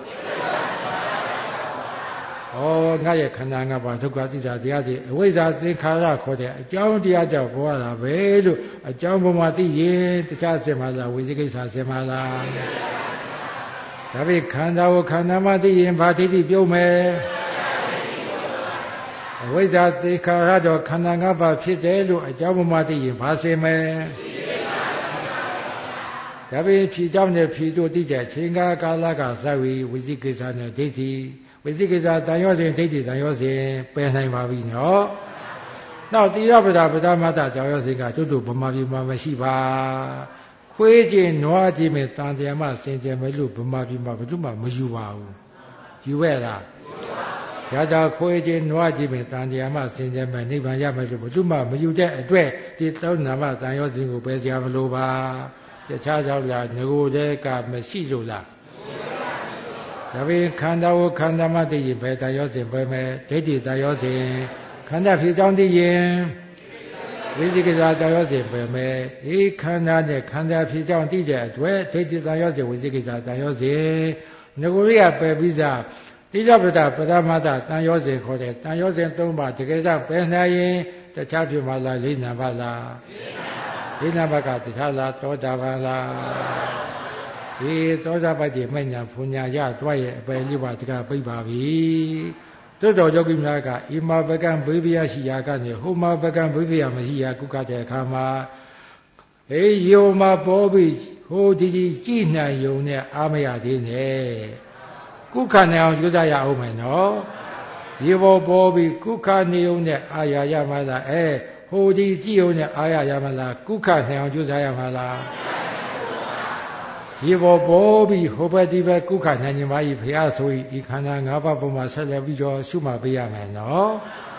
ဩငါရဲ့ခန္ဓာ၅ပါးဒုက္ခသစ္စာတရားကြီးအဝိဇ္ဇာသင်္ခါရခေါ်တဲ့အကြောင်းတရားကြောင့်ပေါ်လာပဲလို့အကြောင်းပေါ်မှာသိရင်တခြားစင်မလားဝိသိကိစ္စစင်မလားဒါပေမဲ့ခန္ဓာကိုခန္ဓာမှသိရင်ဘာဒိဋ္ဌိပြုတ်မယ်အဝိဇ္ဇာသင်္ခါရတော့ခန္ဓာ၅ပါးဖြစ်တယ်လို့အကြောင်းပေါ်မှာသိရင်ဘာစင်မယ်ဒါပေမဲ့ဖြီเจ้าနဲ့ဖြီတို့သိတဲ့အချိန်ကာလကစဝီဝိသိကိစ္စနဲ့ဒိဋ္ဌိဝိသိကိစ္စတန်ရောစဉ်ဒိဋ္ဌိတန်ရောစဉ်ပယ်နိုင်ပါပြီနော်နောက်တိရပဒပဒမတတန်ရောစဉ်ကတို့တို့ဗမာပြည်မှာမရှိပါခွေးချင်းနွားချင်းမဲ့တန်တရားမှစင်ကြယ်မဲ့လို့ဗမာပြည်မှာဘယ်သူမှမယူပါဘူးယူရလားရတာခွေးချင်းနွားချင်းမဲ့တန်တရားမှစင်ကြယ်မဲ့နိဗ္ဗာန်ရမယ်လို့ဘယ်သူမှမယူတဲ့အတွက်ဒီတောင်းနာမတန်ရောစဉ်ကိုပယ်စရာမလိုပါတခြားကြောင့်လားငကိုတဲ့ကမရှိလို့လားဒါပေမဲ့ခန္ဓာကိုခန္ဓာမှသိရင်ဘယ်တန်ရောစဉ်ပဲမဲ့ဒိဋ္ဌိတန်ရောစဉ်ခန္ဓာဖြစ်ကြောင်းသိရင်ဝိသိကိစ္စတန်ရောစဉ်ပဲမဲ့ဒီခန္ဓာနဲ့ခန္ဓာဖြစ်ကြောင်းသိတဲ့အတွက်ဒိဋ္ဌိတန်ရောစဉ်ဝိသိကိစ္စတန်ရောစဉ်ငကိုရိယပယ်ပြီးသားတိရပဒပဒမတတန်ရောစဉ်ခေါ်တဲ့တန်ရောစဉ်သုံးပါးတကယ်တော့ပယ်နိုင်ရင်တခြားဖြစ်မှလားလေးနံပါတ်လားလေးနံပါတ်ကတခြားလားသောတာပန်လားဒီသောတာပတ္တိမဉ္ဇဉ်ဖူညာရတွားရဲ့အပယ်လေးပါးတကပိတ်ပါပြီတို့တော်ယောဂီများကဣမဘကံဘေးပြရှိရာကနေဟိုမဘကံဘေးပြမရှိရာကုကတဲ့အခါမှာအေးယောမပေါ်ပြီးဟိုဒီဒီကြည်နိုင်ယုံနဲ့အာမရသေးနဲ့ကုခနဲ့အောင်ယူစားရအောင်မယ်နော်ရေပေါ်ပေါ်ပြီးကုခနေယုံနဲ့အာရရမလားအဲဟိုဒီကြည်ယုံနဲ့အာရရမလားကုခနဲ့အောင်ယူစားရမလားရေပေါ်ပေါ်ပြီးဟိုဘက်ဒီဘက်ကုခနိုင်ခြင်းပါ၏ဖရာဆို၏ဤခန္ဓာ၅ပါးပုံမှာဆက်လက်ပြီးတော့ရှုမှတ်ပေးရမယ်နော်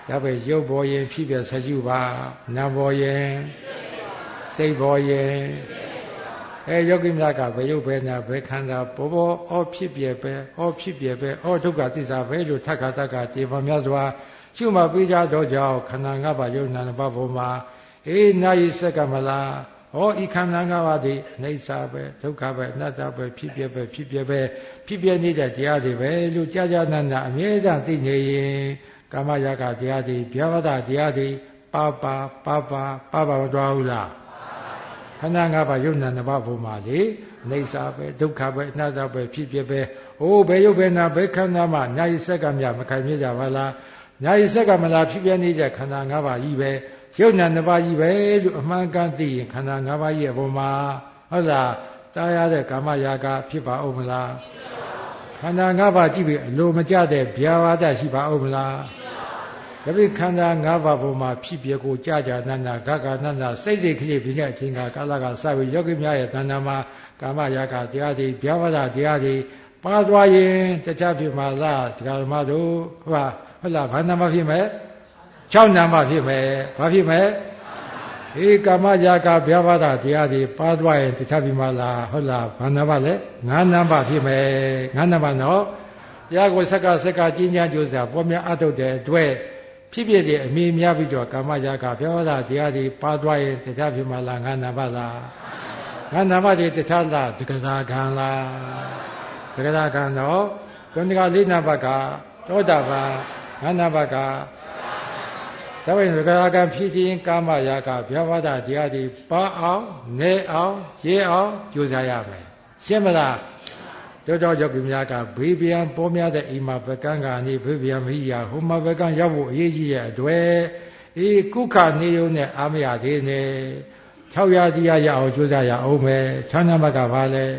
ဒါပဲရုပ်ပေါ်ရင်ဖြစ်ပြဆက်ယူပါနာမ်ပေါ်ရင်စိတ်ပေါ်ရင်အဲယောဂီများကဘယ်ရုပ်ပဲနာဘယ်ခန္ဓာဘောဘောအောဖြစ်ပြပဲအောဖြစ်ပြပဲအောဒုက္ခသစ္စာပဲလို့ထက်ခါတက်ကတေပေါ်များစွာရှုမှတ်ပြီးကြတော့ကြောင့်ခန္ဓာ၅ပါးယုံနာ၅ပါးပေါ်မှာအေးနာယိစက္ကမလားဟောဤခန္ဓာ၅ပါးသည်အိဋ္ဌာပဲဒုက္ခပဲအနတ္တပဲဖြစ်ပြပဲဖြစ်ပြပဲဖြစ်ပြနေတဲ့တရားတွေပဲလို့ကြာကြာနာနာအမြဲတမ်းသိနေရင်ကာမရာဂတရားတွေဗျာဝဒတရားတွေပါပါပါပါပါပါမတော်ဘူးလားခန္ဓာ၅ပါးယုံနာ၅ပါးပေါ်မှာလေအိဋ္ဌာပဲဒုက္ခပဲအနတ္တပဲဖြစ်ပြပဲအိုးဘယ်ရုပ်ပဲနာဘယ်ခန္ဓာမှနာယိစက္ကမြမခံမြကြပါလားနာယိစက္ကမလားဖြစ်ပြနေတဲ့ခန္ဓာ၅ပါးကြီးပဲယုံနာနှစ်ပါးကြီးပဲလို့အမှန်ကန်သိရင်ခန္ဓာ၅ပါးကြီးရဲ့ဘုံမှာဟုတ်လားတားရတဲ့ကာမရာဂဖြစ်ပါဦးမလားခန္ဓာ၅ပါးကြည့်ပြီးအလိုမကျတဲ့ဗျာပါဒရှိပါဦးမလားဒါပေမဲ့ခန္ဓာ၅ပါးဘုံမှာဖြစ်ပြကိုကြာကြာနာနာဂဂနာနာစိတ်စိတ်ခလေးပြင်းတဲ့အချိန်ကကာလကစပြီးယောဂီများရဲ့တဏ္ဍာမှာကာမရာဂတရားတွေဗျာပါဒတရားတွေပါသွားရင်တခြားဖြစ်မှာလားဒီကမတို့ဟုတ်ပါဟုတ်လားဘာနာမဖြစ်မဲ့၆နာမဖြစ်မယ်ဘာဖြစ်မယ်အေးကာမရာဂဗျာပါဒတရားတွေပါသွားရင်တခြားဖြစ်မှာလားဟုတ်လားဘာနာမလဲ၅နာမဖြစ်မယ်၅နာမနော်တရားကိုစက္ကစက္ကကြီးညာကြိုးစားပေါ်များအထုတ်တဲ့အတွက်ဖြစ်ဖြစ်တဲ့အမြင်များပြီးတော့ကာမရာဂဗျာပါဒတရားတွေပါသွားရင်တခြားဖြစ်မှာလား၅နာမလား၅နာမတွေတခြားလားတက္ကသာခံလားတက္ကသာခံတော့ကုဏကလေးနာဘကသောတာပန်၅နာဘကဒါပေမဲ့ကာကံဖြစ်ခြင်းကာမရာဂဗျာပါဒတရားတွေပါအောင်နေအောင်ရေးအောင်ကြိုးစားရမယ်ရှင်းမလားတို့တော့ယောဂီများကဘေးပြန်ပေါ်များတဲ့အိမ်မှာပကံကနေဘေးပြန်မကြီးရဟိုမှာပကံရောက်ဖို့အရေးကြီးရဲ့အတွေ့အေးကုခနေုံနဲ့အာမရသေးနဲ့၆ရာတရားရအောင်ကြိုးစားရအောင်မယ်ဌာနမကဘာလဲ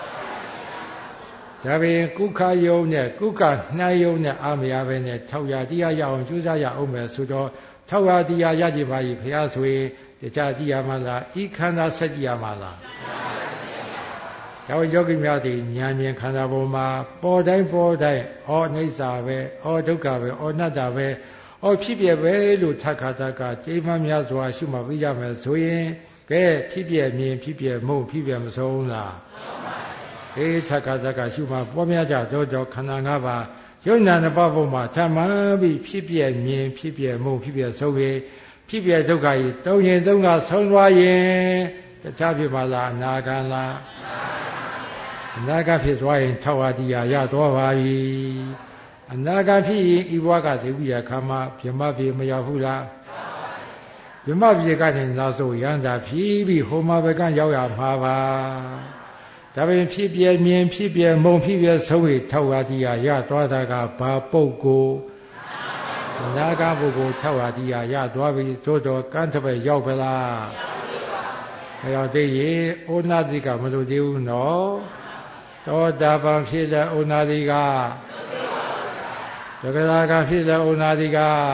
ဒါပေမဲ့ကုခယုံနဲ့ကုခနှိုင်းယုံနဲ့အာမရပဲနဲ့၆ရာတရားရအောင်ကြိုးစားရအောင်မယ်ဆိုတော့၆ရာတရားရကြပါ၏ဘုရားဆိုရင်တရားကြည့်ရမှာလားဤခန္ဓာဆက်ကြည့်ရမှာလားဒါဝယောဂီများသည်ဉာဏ်မြင်ခန္ဓာပေါ်မှာပေါ်တိုင်းပေါ်တိုင်းဩအိဋ္ဌာပဲဩဒုက္ခပဲဩအနတ္တပဲဩဖြစ်ပြပဲလို့ထခါတကကျိမ်းမှများစွာရှုမှတ်ပြီးကြမယ်ဆိုရင်ကဲဖြစ်ပြမြင်ဖြစ်ပြမဟုတ်ဖြစ်ပြမဆုံးလားအေးထခါတကရှုမှတ်ပေါ်များကြတော့တော့ခန္ဓာ၅ပါးယုံနာနှစ်ပါးပေါ်မှာထမှန်ပြီးဖြစ်ပြမြင်ဖြစ်ပြမဟုတ်ဖြစ်ပြဆုံးပြီးဖြစ်ပြဒုက္ခကြီးတုံရင်သုံးကဆုံးသွားရင်တခြားဖြစ်ပါလားအနာဂံလားအနာဂတ်ဖြစ်သွားရင်ထောက်ဟာတရားရသွားပါပြီအနာဂတ်ဖြစ်ရင်ဤဘဝကသေဝိယခါမှာဗြဟ္မပြေမရောက်ဘူးလားဗြဟ္မပြေကနေနောက်ဆုံးရဟန္တာဖြစ်ပြီးဟိုမှာဘကရောက်ရမှာပါဒါပင်ဖြစ်ပြမြင်ဖြစ်ပြမုံဖြစ်ပြဆုံးပြီးထောက်ဟာတရားရသွားတာကဘာပုဂ္ဂိုလ်အနာဂတ်ပုဂ္ဂိုလ်ထောက်ဟာတရားရသွားပြီသို့တော်ကံတစ်ပဲရောက်ပါလားမရောက်သေးရင်ဩနာတိကမလို့သေးဘူးနော်သောတာပန်ဖြစ်တဲ့ဩနာတိကသက္ကရာကဖြစ်တဲ့ဩနာတိ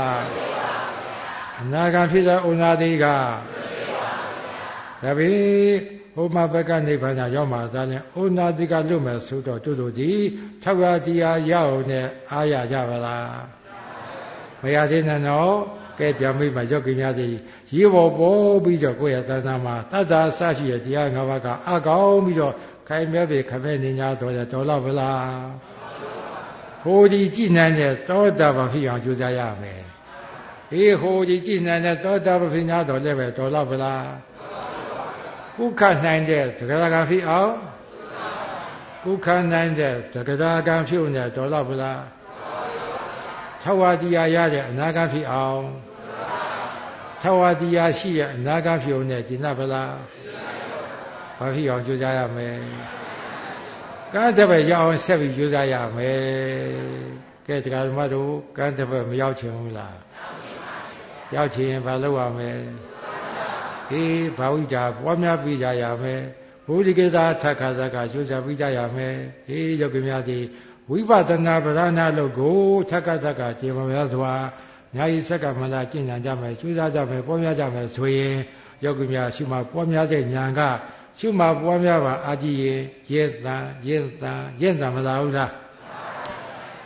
ကအနာဂတ်ဖြစ်တဲ့ဩနာတိကဒါပေဟိုမှာဘက်ကနိဗ္ဗာန်ရောက်မှာဒါနဲ့ဩနာတိကလွတ်မယ်ဆိုတော့တို့တို့ဒီထောက်ရတရားရအောင်နဲ့အားရကြပါလားမရသေးနဲ့နော်ကဲပြန်မိမှာယောဂီများသည်ရေပေါ်ပေါ်ပြီးတော့ကိုယ့်ရဲ့တဏ္ဍာမှာတတ္တာအစရှိတဲ့တရား၅ပါးကအကောင်းပြီးတော့ခိုင်မြဲပြီခမဲနေညာတော်ရတော်လောက်ဗလားဟိုဒီကြည်နိုင်တဲ့သောတာပန်ဖြစ်အောင်ကြိုးစားရမယ်အေးဟိုဒီကြည်နိုင်တဲ့သောတာပန်ဖြစ်ညာတော်လည်းပဲတော်လောက်ဗလားကုခနိုင်တဲ့သက္ကရာကဖြစ်အောင်ကုခနိုင်တဲ့သက္ကရာကဖြစ်နေတော်လောက်ဗလား၆ဝါတရားရတဲ့အနာဂတ်ဖြစ်အောင်၆ဝါတရားရှိတဲ့အနာဂတ်ဖြစ်အောင်နဲ့ကျင့်တတ်ဗလားဘာဖြစ်အောင်ကြိုးစားရမယ်ကံတစ်ပတ်ရောက်အောင်ဆက်ပြီးကြိုးစားရမယ်ကဲတရားဓမ္မတို့ကံတစ်ပတ်မရောက်ချင်ဘူးလားရောက်ချင်ရင်ဘာလုပ်ရမလဲအေးဘာဝိတာပွားများပြီးကြရမယ်ဘုဒ္ဓဂေတာထခါသကကြိုးစားပြီးကြရမယ်အေးယောဂီများသည်ဝိပဿနာပဓာနာလို့ကိုထခါသကကျေမများစွာညာဤစက္ကမလာကျင့်ကြံကြမယ်ကြိုးစားကြမယ်ပွားများကြမယ်ဆိုရင်ယောဂီများရှိမှပွားများတဲ့ဉာဏ်ကရှုမှပွားများပါအာကြည့်ရင်ရဲတန်ရဲတန်ရဲတန်မလားဟုတ်လားက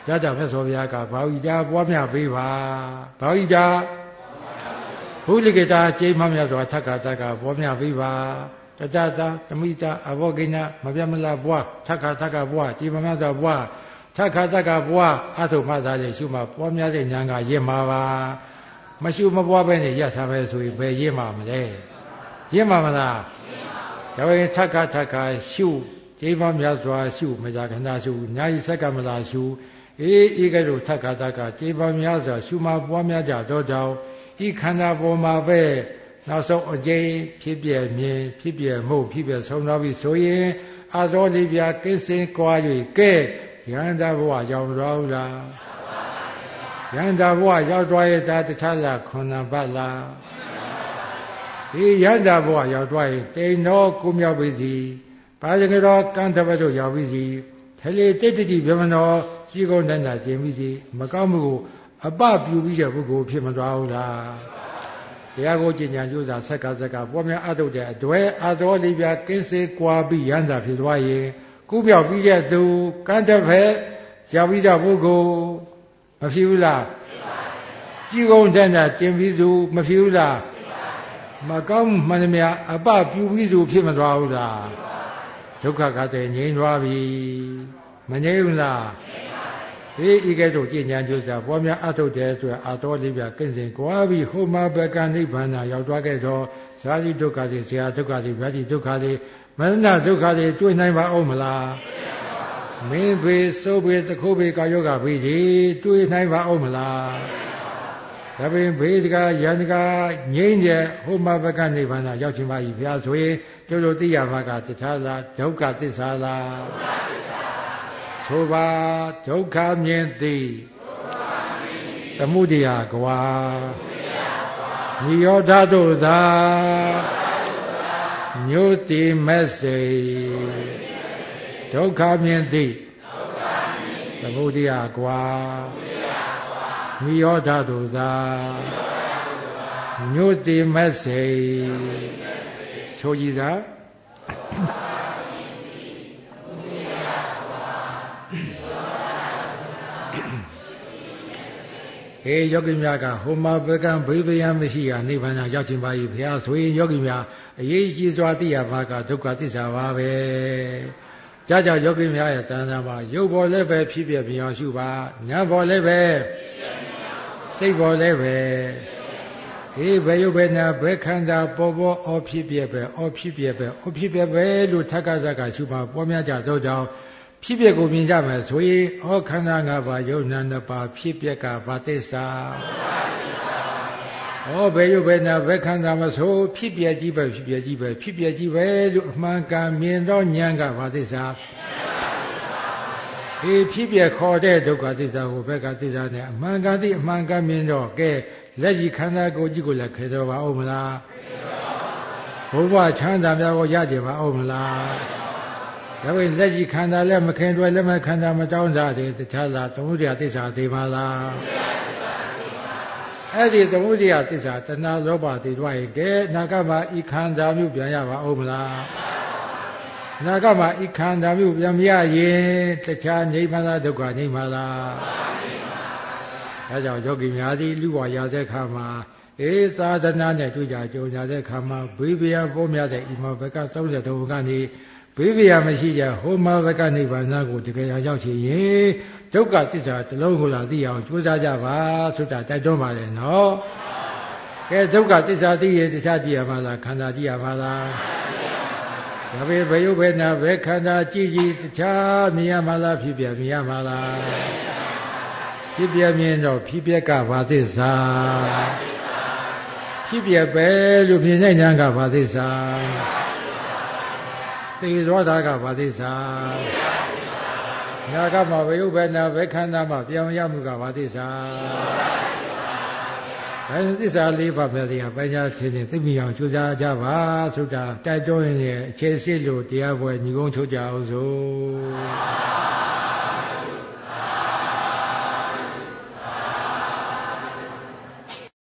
ဒါကြောင့်မြတ်စွာဘုရားကဘာဝိတာပွားများပေးပါဘာဝိတာဘုလိကေတာကျိမမြတ်စွာထက္ခတက္ကပွားများပေးပါတတတာတမိတာအဘောကိနမပြမလားပွားထက္ခတက္ကပွားကျိမမြတ်စွာပွားထက္ခတက္ကပွားအထုမှသာလေရှုမှပွားများတဲ့ဉာဏ်ကရင့်မှာပါမရှုမပွားပဲနဲ့ရထားပဲဆိုရင်ဘယ်ရင့်မှာမလဲရင့်မှာမလားဒါပေမဲ့ထက္ခတက္ကရှုကျိမမြတ်စွာရှုမကြခဏရှုညာဤဆက်ကမလားရှုအေးဤကဲ့သို့ထက္ခတက္ကကျိမမြတ်စွာရှုမှပွားများကြတော့ကြောင့်ဤခန္ဓာပေါ်မှာပဲနောက်ဆုံးအကျိဖြစ်ပြမြင်ဖြစ်ပြမှုဖြစ်ပြဆုံးသွားပြီဆိုရင်အာသောလေးပြကိစ္စင်ကွာ၍ကဲယန္တာဘဝရောက်သွားဘူးလားယန္တာဘဝရောက်သွားရဲ့ဒါတခြားလားခုနပတ်လားဒီယန္တာဘဝရောက်သွားရင်တိန်တော်ကိုမြောက်ပြီစီပါဇဂတော်ကံတပတ်တို့ရောက်ပြီစီထလေတိတ္တိဗြဟ္မဏောရှိကုန်တဏ္ဍကျင်ပြီစီမကောင်းမှုကိုအပပြုပြီးတဲ့ပုဂ္ဂိုလ်ဖြစ်မသွားဘူးလားတရားကိုကျင့်ကြံကြိုးစားဆက်ကဆက်ကပွားများအထုတ်တဲ့အတွဲအတော်လေးပြကင်းစေကွာပြီးရန်တာဖြစ်သွားရင်ကုမြောက်ပြီးတဲ့သူကံတစ်ဖက်ရောက်ပြီးတဲ့ပုဂ္ဂိုလ်မဖြစ်ဘူးလားကြီးကုန်းတန်းတာကျင်ပြီးသူမဖြစ်ဘူးလားမကောင်းမှန်သမျှအပပြုပြီးသူဖြစ်မသွားဘူးလားဒုက္ခကတည်းငြိမ်းသွားပြီမငြိမ်းဘူးလားဒီဤကဲ့သို့ကျင့်ကြံကြိုးစားပွားများအထုတ်တဲ့အတွက်အတော်လေးပြကင်းစင်ကွာပြီးဟိုမှာဘကနိဗ္ဗာန်ရောက်သွားခဲ့တော့ဇာတိဒုက္ခတွေဇာဒုက္ခတွေဗတ္တိဒုက္ခတွေမရဏဒုက္ခတွေတွေ့နိုင်ပါအောင်မလားမင်းဘေစိုးဘေတခုဘေကာယောဂဘေတွေတွေ့နိုင်ပါအောင်မလားဒါပင်ဘေတကယန္တကငြိမ့်တဲ့ဟိုမှာဘကနိဗ္ဗာန်ရောက်ခြင်းပါ၏ဘုရားဆိုရင်တို့တို့သိရမှာကတခြားလားဒုက္ခသစ္စာလားဆိုပါဒုက္ခမြင်သည်သမုဒယကွာနိရောဓတို့သာမြို့တိမက်စေဒုက္ခမြင်သည်သမုဒယကွာနိရောဓတို့သာမြို့တိမက်စေဆိုကြည်သာဟေးယောဂီများကဟိုမှာဘကံဘေးဗျာမရှိရနိဗ္ဗာန်ရောက်ခြင်းပါ၏ဘုရားဆိုရင်ယောဂီများအရေးကြီးစွာသိရပါကဒုက္ခသစ္စာပါပဲကြကြယောဂီများရဲ့တဏ္ဍာမှာရုပ်ပေါ်လည်းပဲဖြစ်ပြပြောင်းရှုပါညာပေါ်လည်းပဲစိတ်ပေါ်လည်းပဲဟေးဘယ်ရုပ်ပဲနာဘယ်ခန္ဓာပေါ်ပေါ်အောဖြစ်ပြပဲအောဖြစ်ပြပဲအောဖြစ်ပြပဲလို့ထက်ကသက်ကရှုပါပေါ်များကြတော့ကြောင့်ဖြစ်ပြကိုမြင်ကြမယ်ဆိုရင်ဩခန္ဓာ၅ပါးယုံနာနှစ်ပါးဖြစ်ပြကဘာသစ္စာဩဘယ်ယုတ်ဘယ်နာဘယ်ခန္ဓာမဆိုဖြစ်ပြကြီးပဲဖြစ်ပြကြီးပဲဖြစ်ပြကြီးပဲလို့အမှန်ကန်မြင်တော့ဉာဏ်ကဘာသစ္စာဒီဖြစ်ပြခေါ်တဲ့ဒုက္ခသစ္စာကိုဘက်ကသစ္စာနဲ့အမှန်ကန်သိအမှန်ကန်မြင်တော့ကဲလက်ကြီးခန္ဓာကိုယ်ကြီးကိုလည်းခေတော်ပါအောင်မလားဘုရားချမ်းသာများကိုရကြပါအောင်မလားဒါပေမဲ့လက်ရှိခန္ဓာလည်းမခင်တွယ်လည်းမခန္ဓာမတောင်းတာတွေတခြားလားသမုဒယသစ္စာသိပါလားအဲ့ဒီသမုဒယသစ္စာတဏှာလောဘသိတော့ရင်ကဲနာကမှာဤခန္ဓာမျိုးပြန်ရပါဦးမလားနာကမှာဤခန္ဓာမျိုးပြန်မရရင်တခြားငြိမ်းပါလားဒုက္ခငြိမ်းပါလားဒါကြောင့်ယောဂီများသည်လူဘဝရတဲ့ခါမှာအေးသာသနာနဲ့တွေ့ကြကြုံကြတဲ့ခါမှာဘေးဗျာပေါ်များတဲ့ဤမောဘကသုံးဆယ်သုံးကနေဘေးဗျာမရှိကြဟိုမှာဘကနိဗ္ဗာန်ကိုတကယ်ရောက်ချင်ရင်ဒုက္ခသစ္စာတစ်လုံးကိုလာသိအောင်ကြိုးစားကြပါဆိုတာတိုက်တွန်းပါတယ်နော်ကဲဒုက္ခသစ္စာသိရင်တခြားကြည့်ရမှာလားခန္ဓာကြည့်ရမှာလားဒါပေဘယ်ယုတ်ဘယ်နာဘယ်ခန္ဓာကြည့်ကြည့်တခြားမြင်ရမှာလားဖြစ်ပြမြင်ရမှာလားဖြစ်ပြမြင်တော့ဖြစ်ပြကဘာသစ္စာဖြစ်ပြပဲလို့မြင်တဲ့ဉာဏ်ကဘာသစ္စာသိသောတာကဘာသစ္စာညာကမှာဘယုတ်ဘယ်နာဘယ်ခန္ဓာမှာပြောင်းရမှုကဘာသစ္စာဘယ်သစ္စာလေးပါးပဲတရားပညာသင်သင်သိမြင်အောင်ကြိုးစားကြပါဆိုတာတိုက်တွန်းရင်အခြေစစ်လို့တရားပွဲညီကုန်းချုပ်ကြအောင်စို့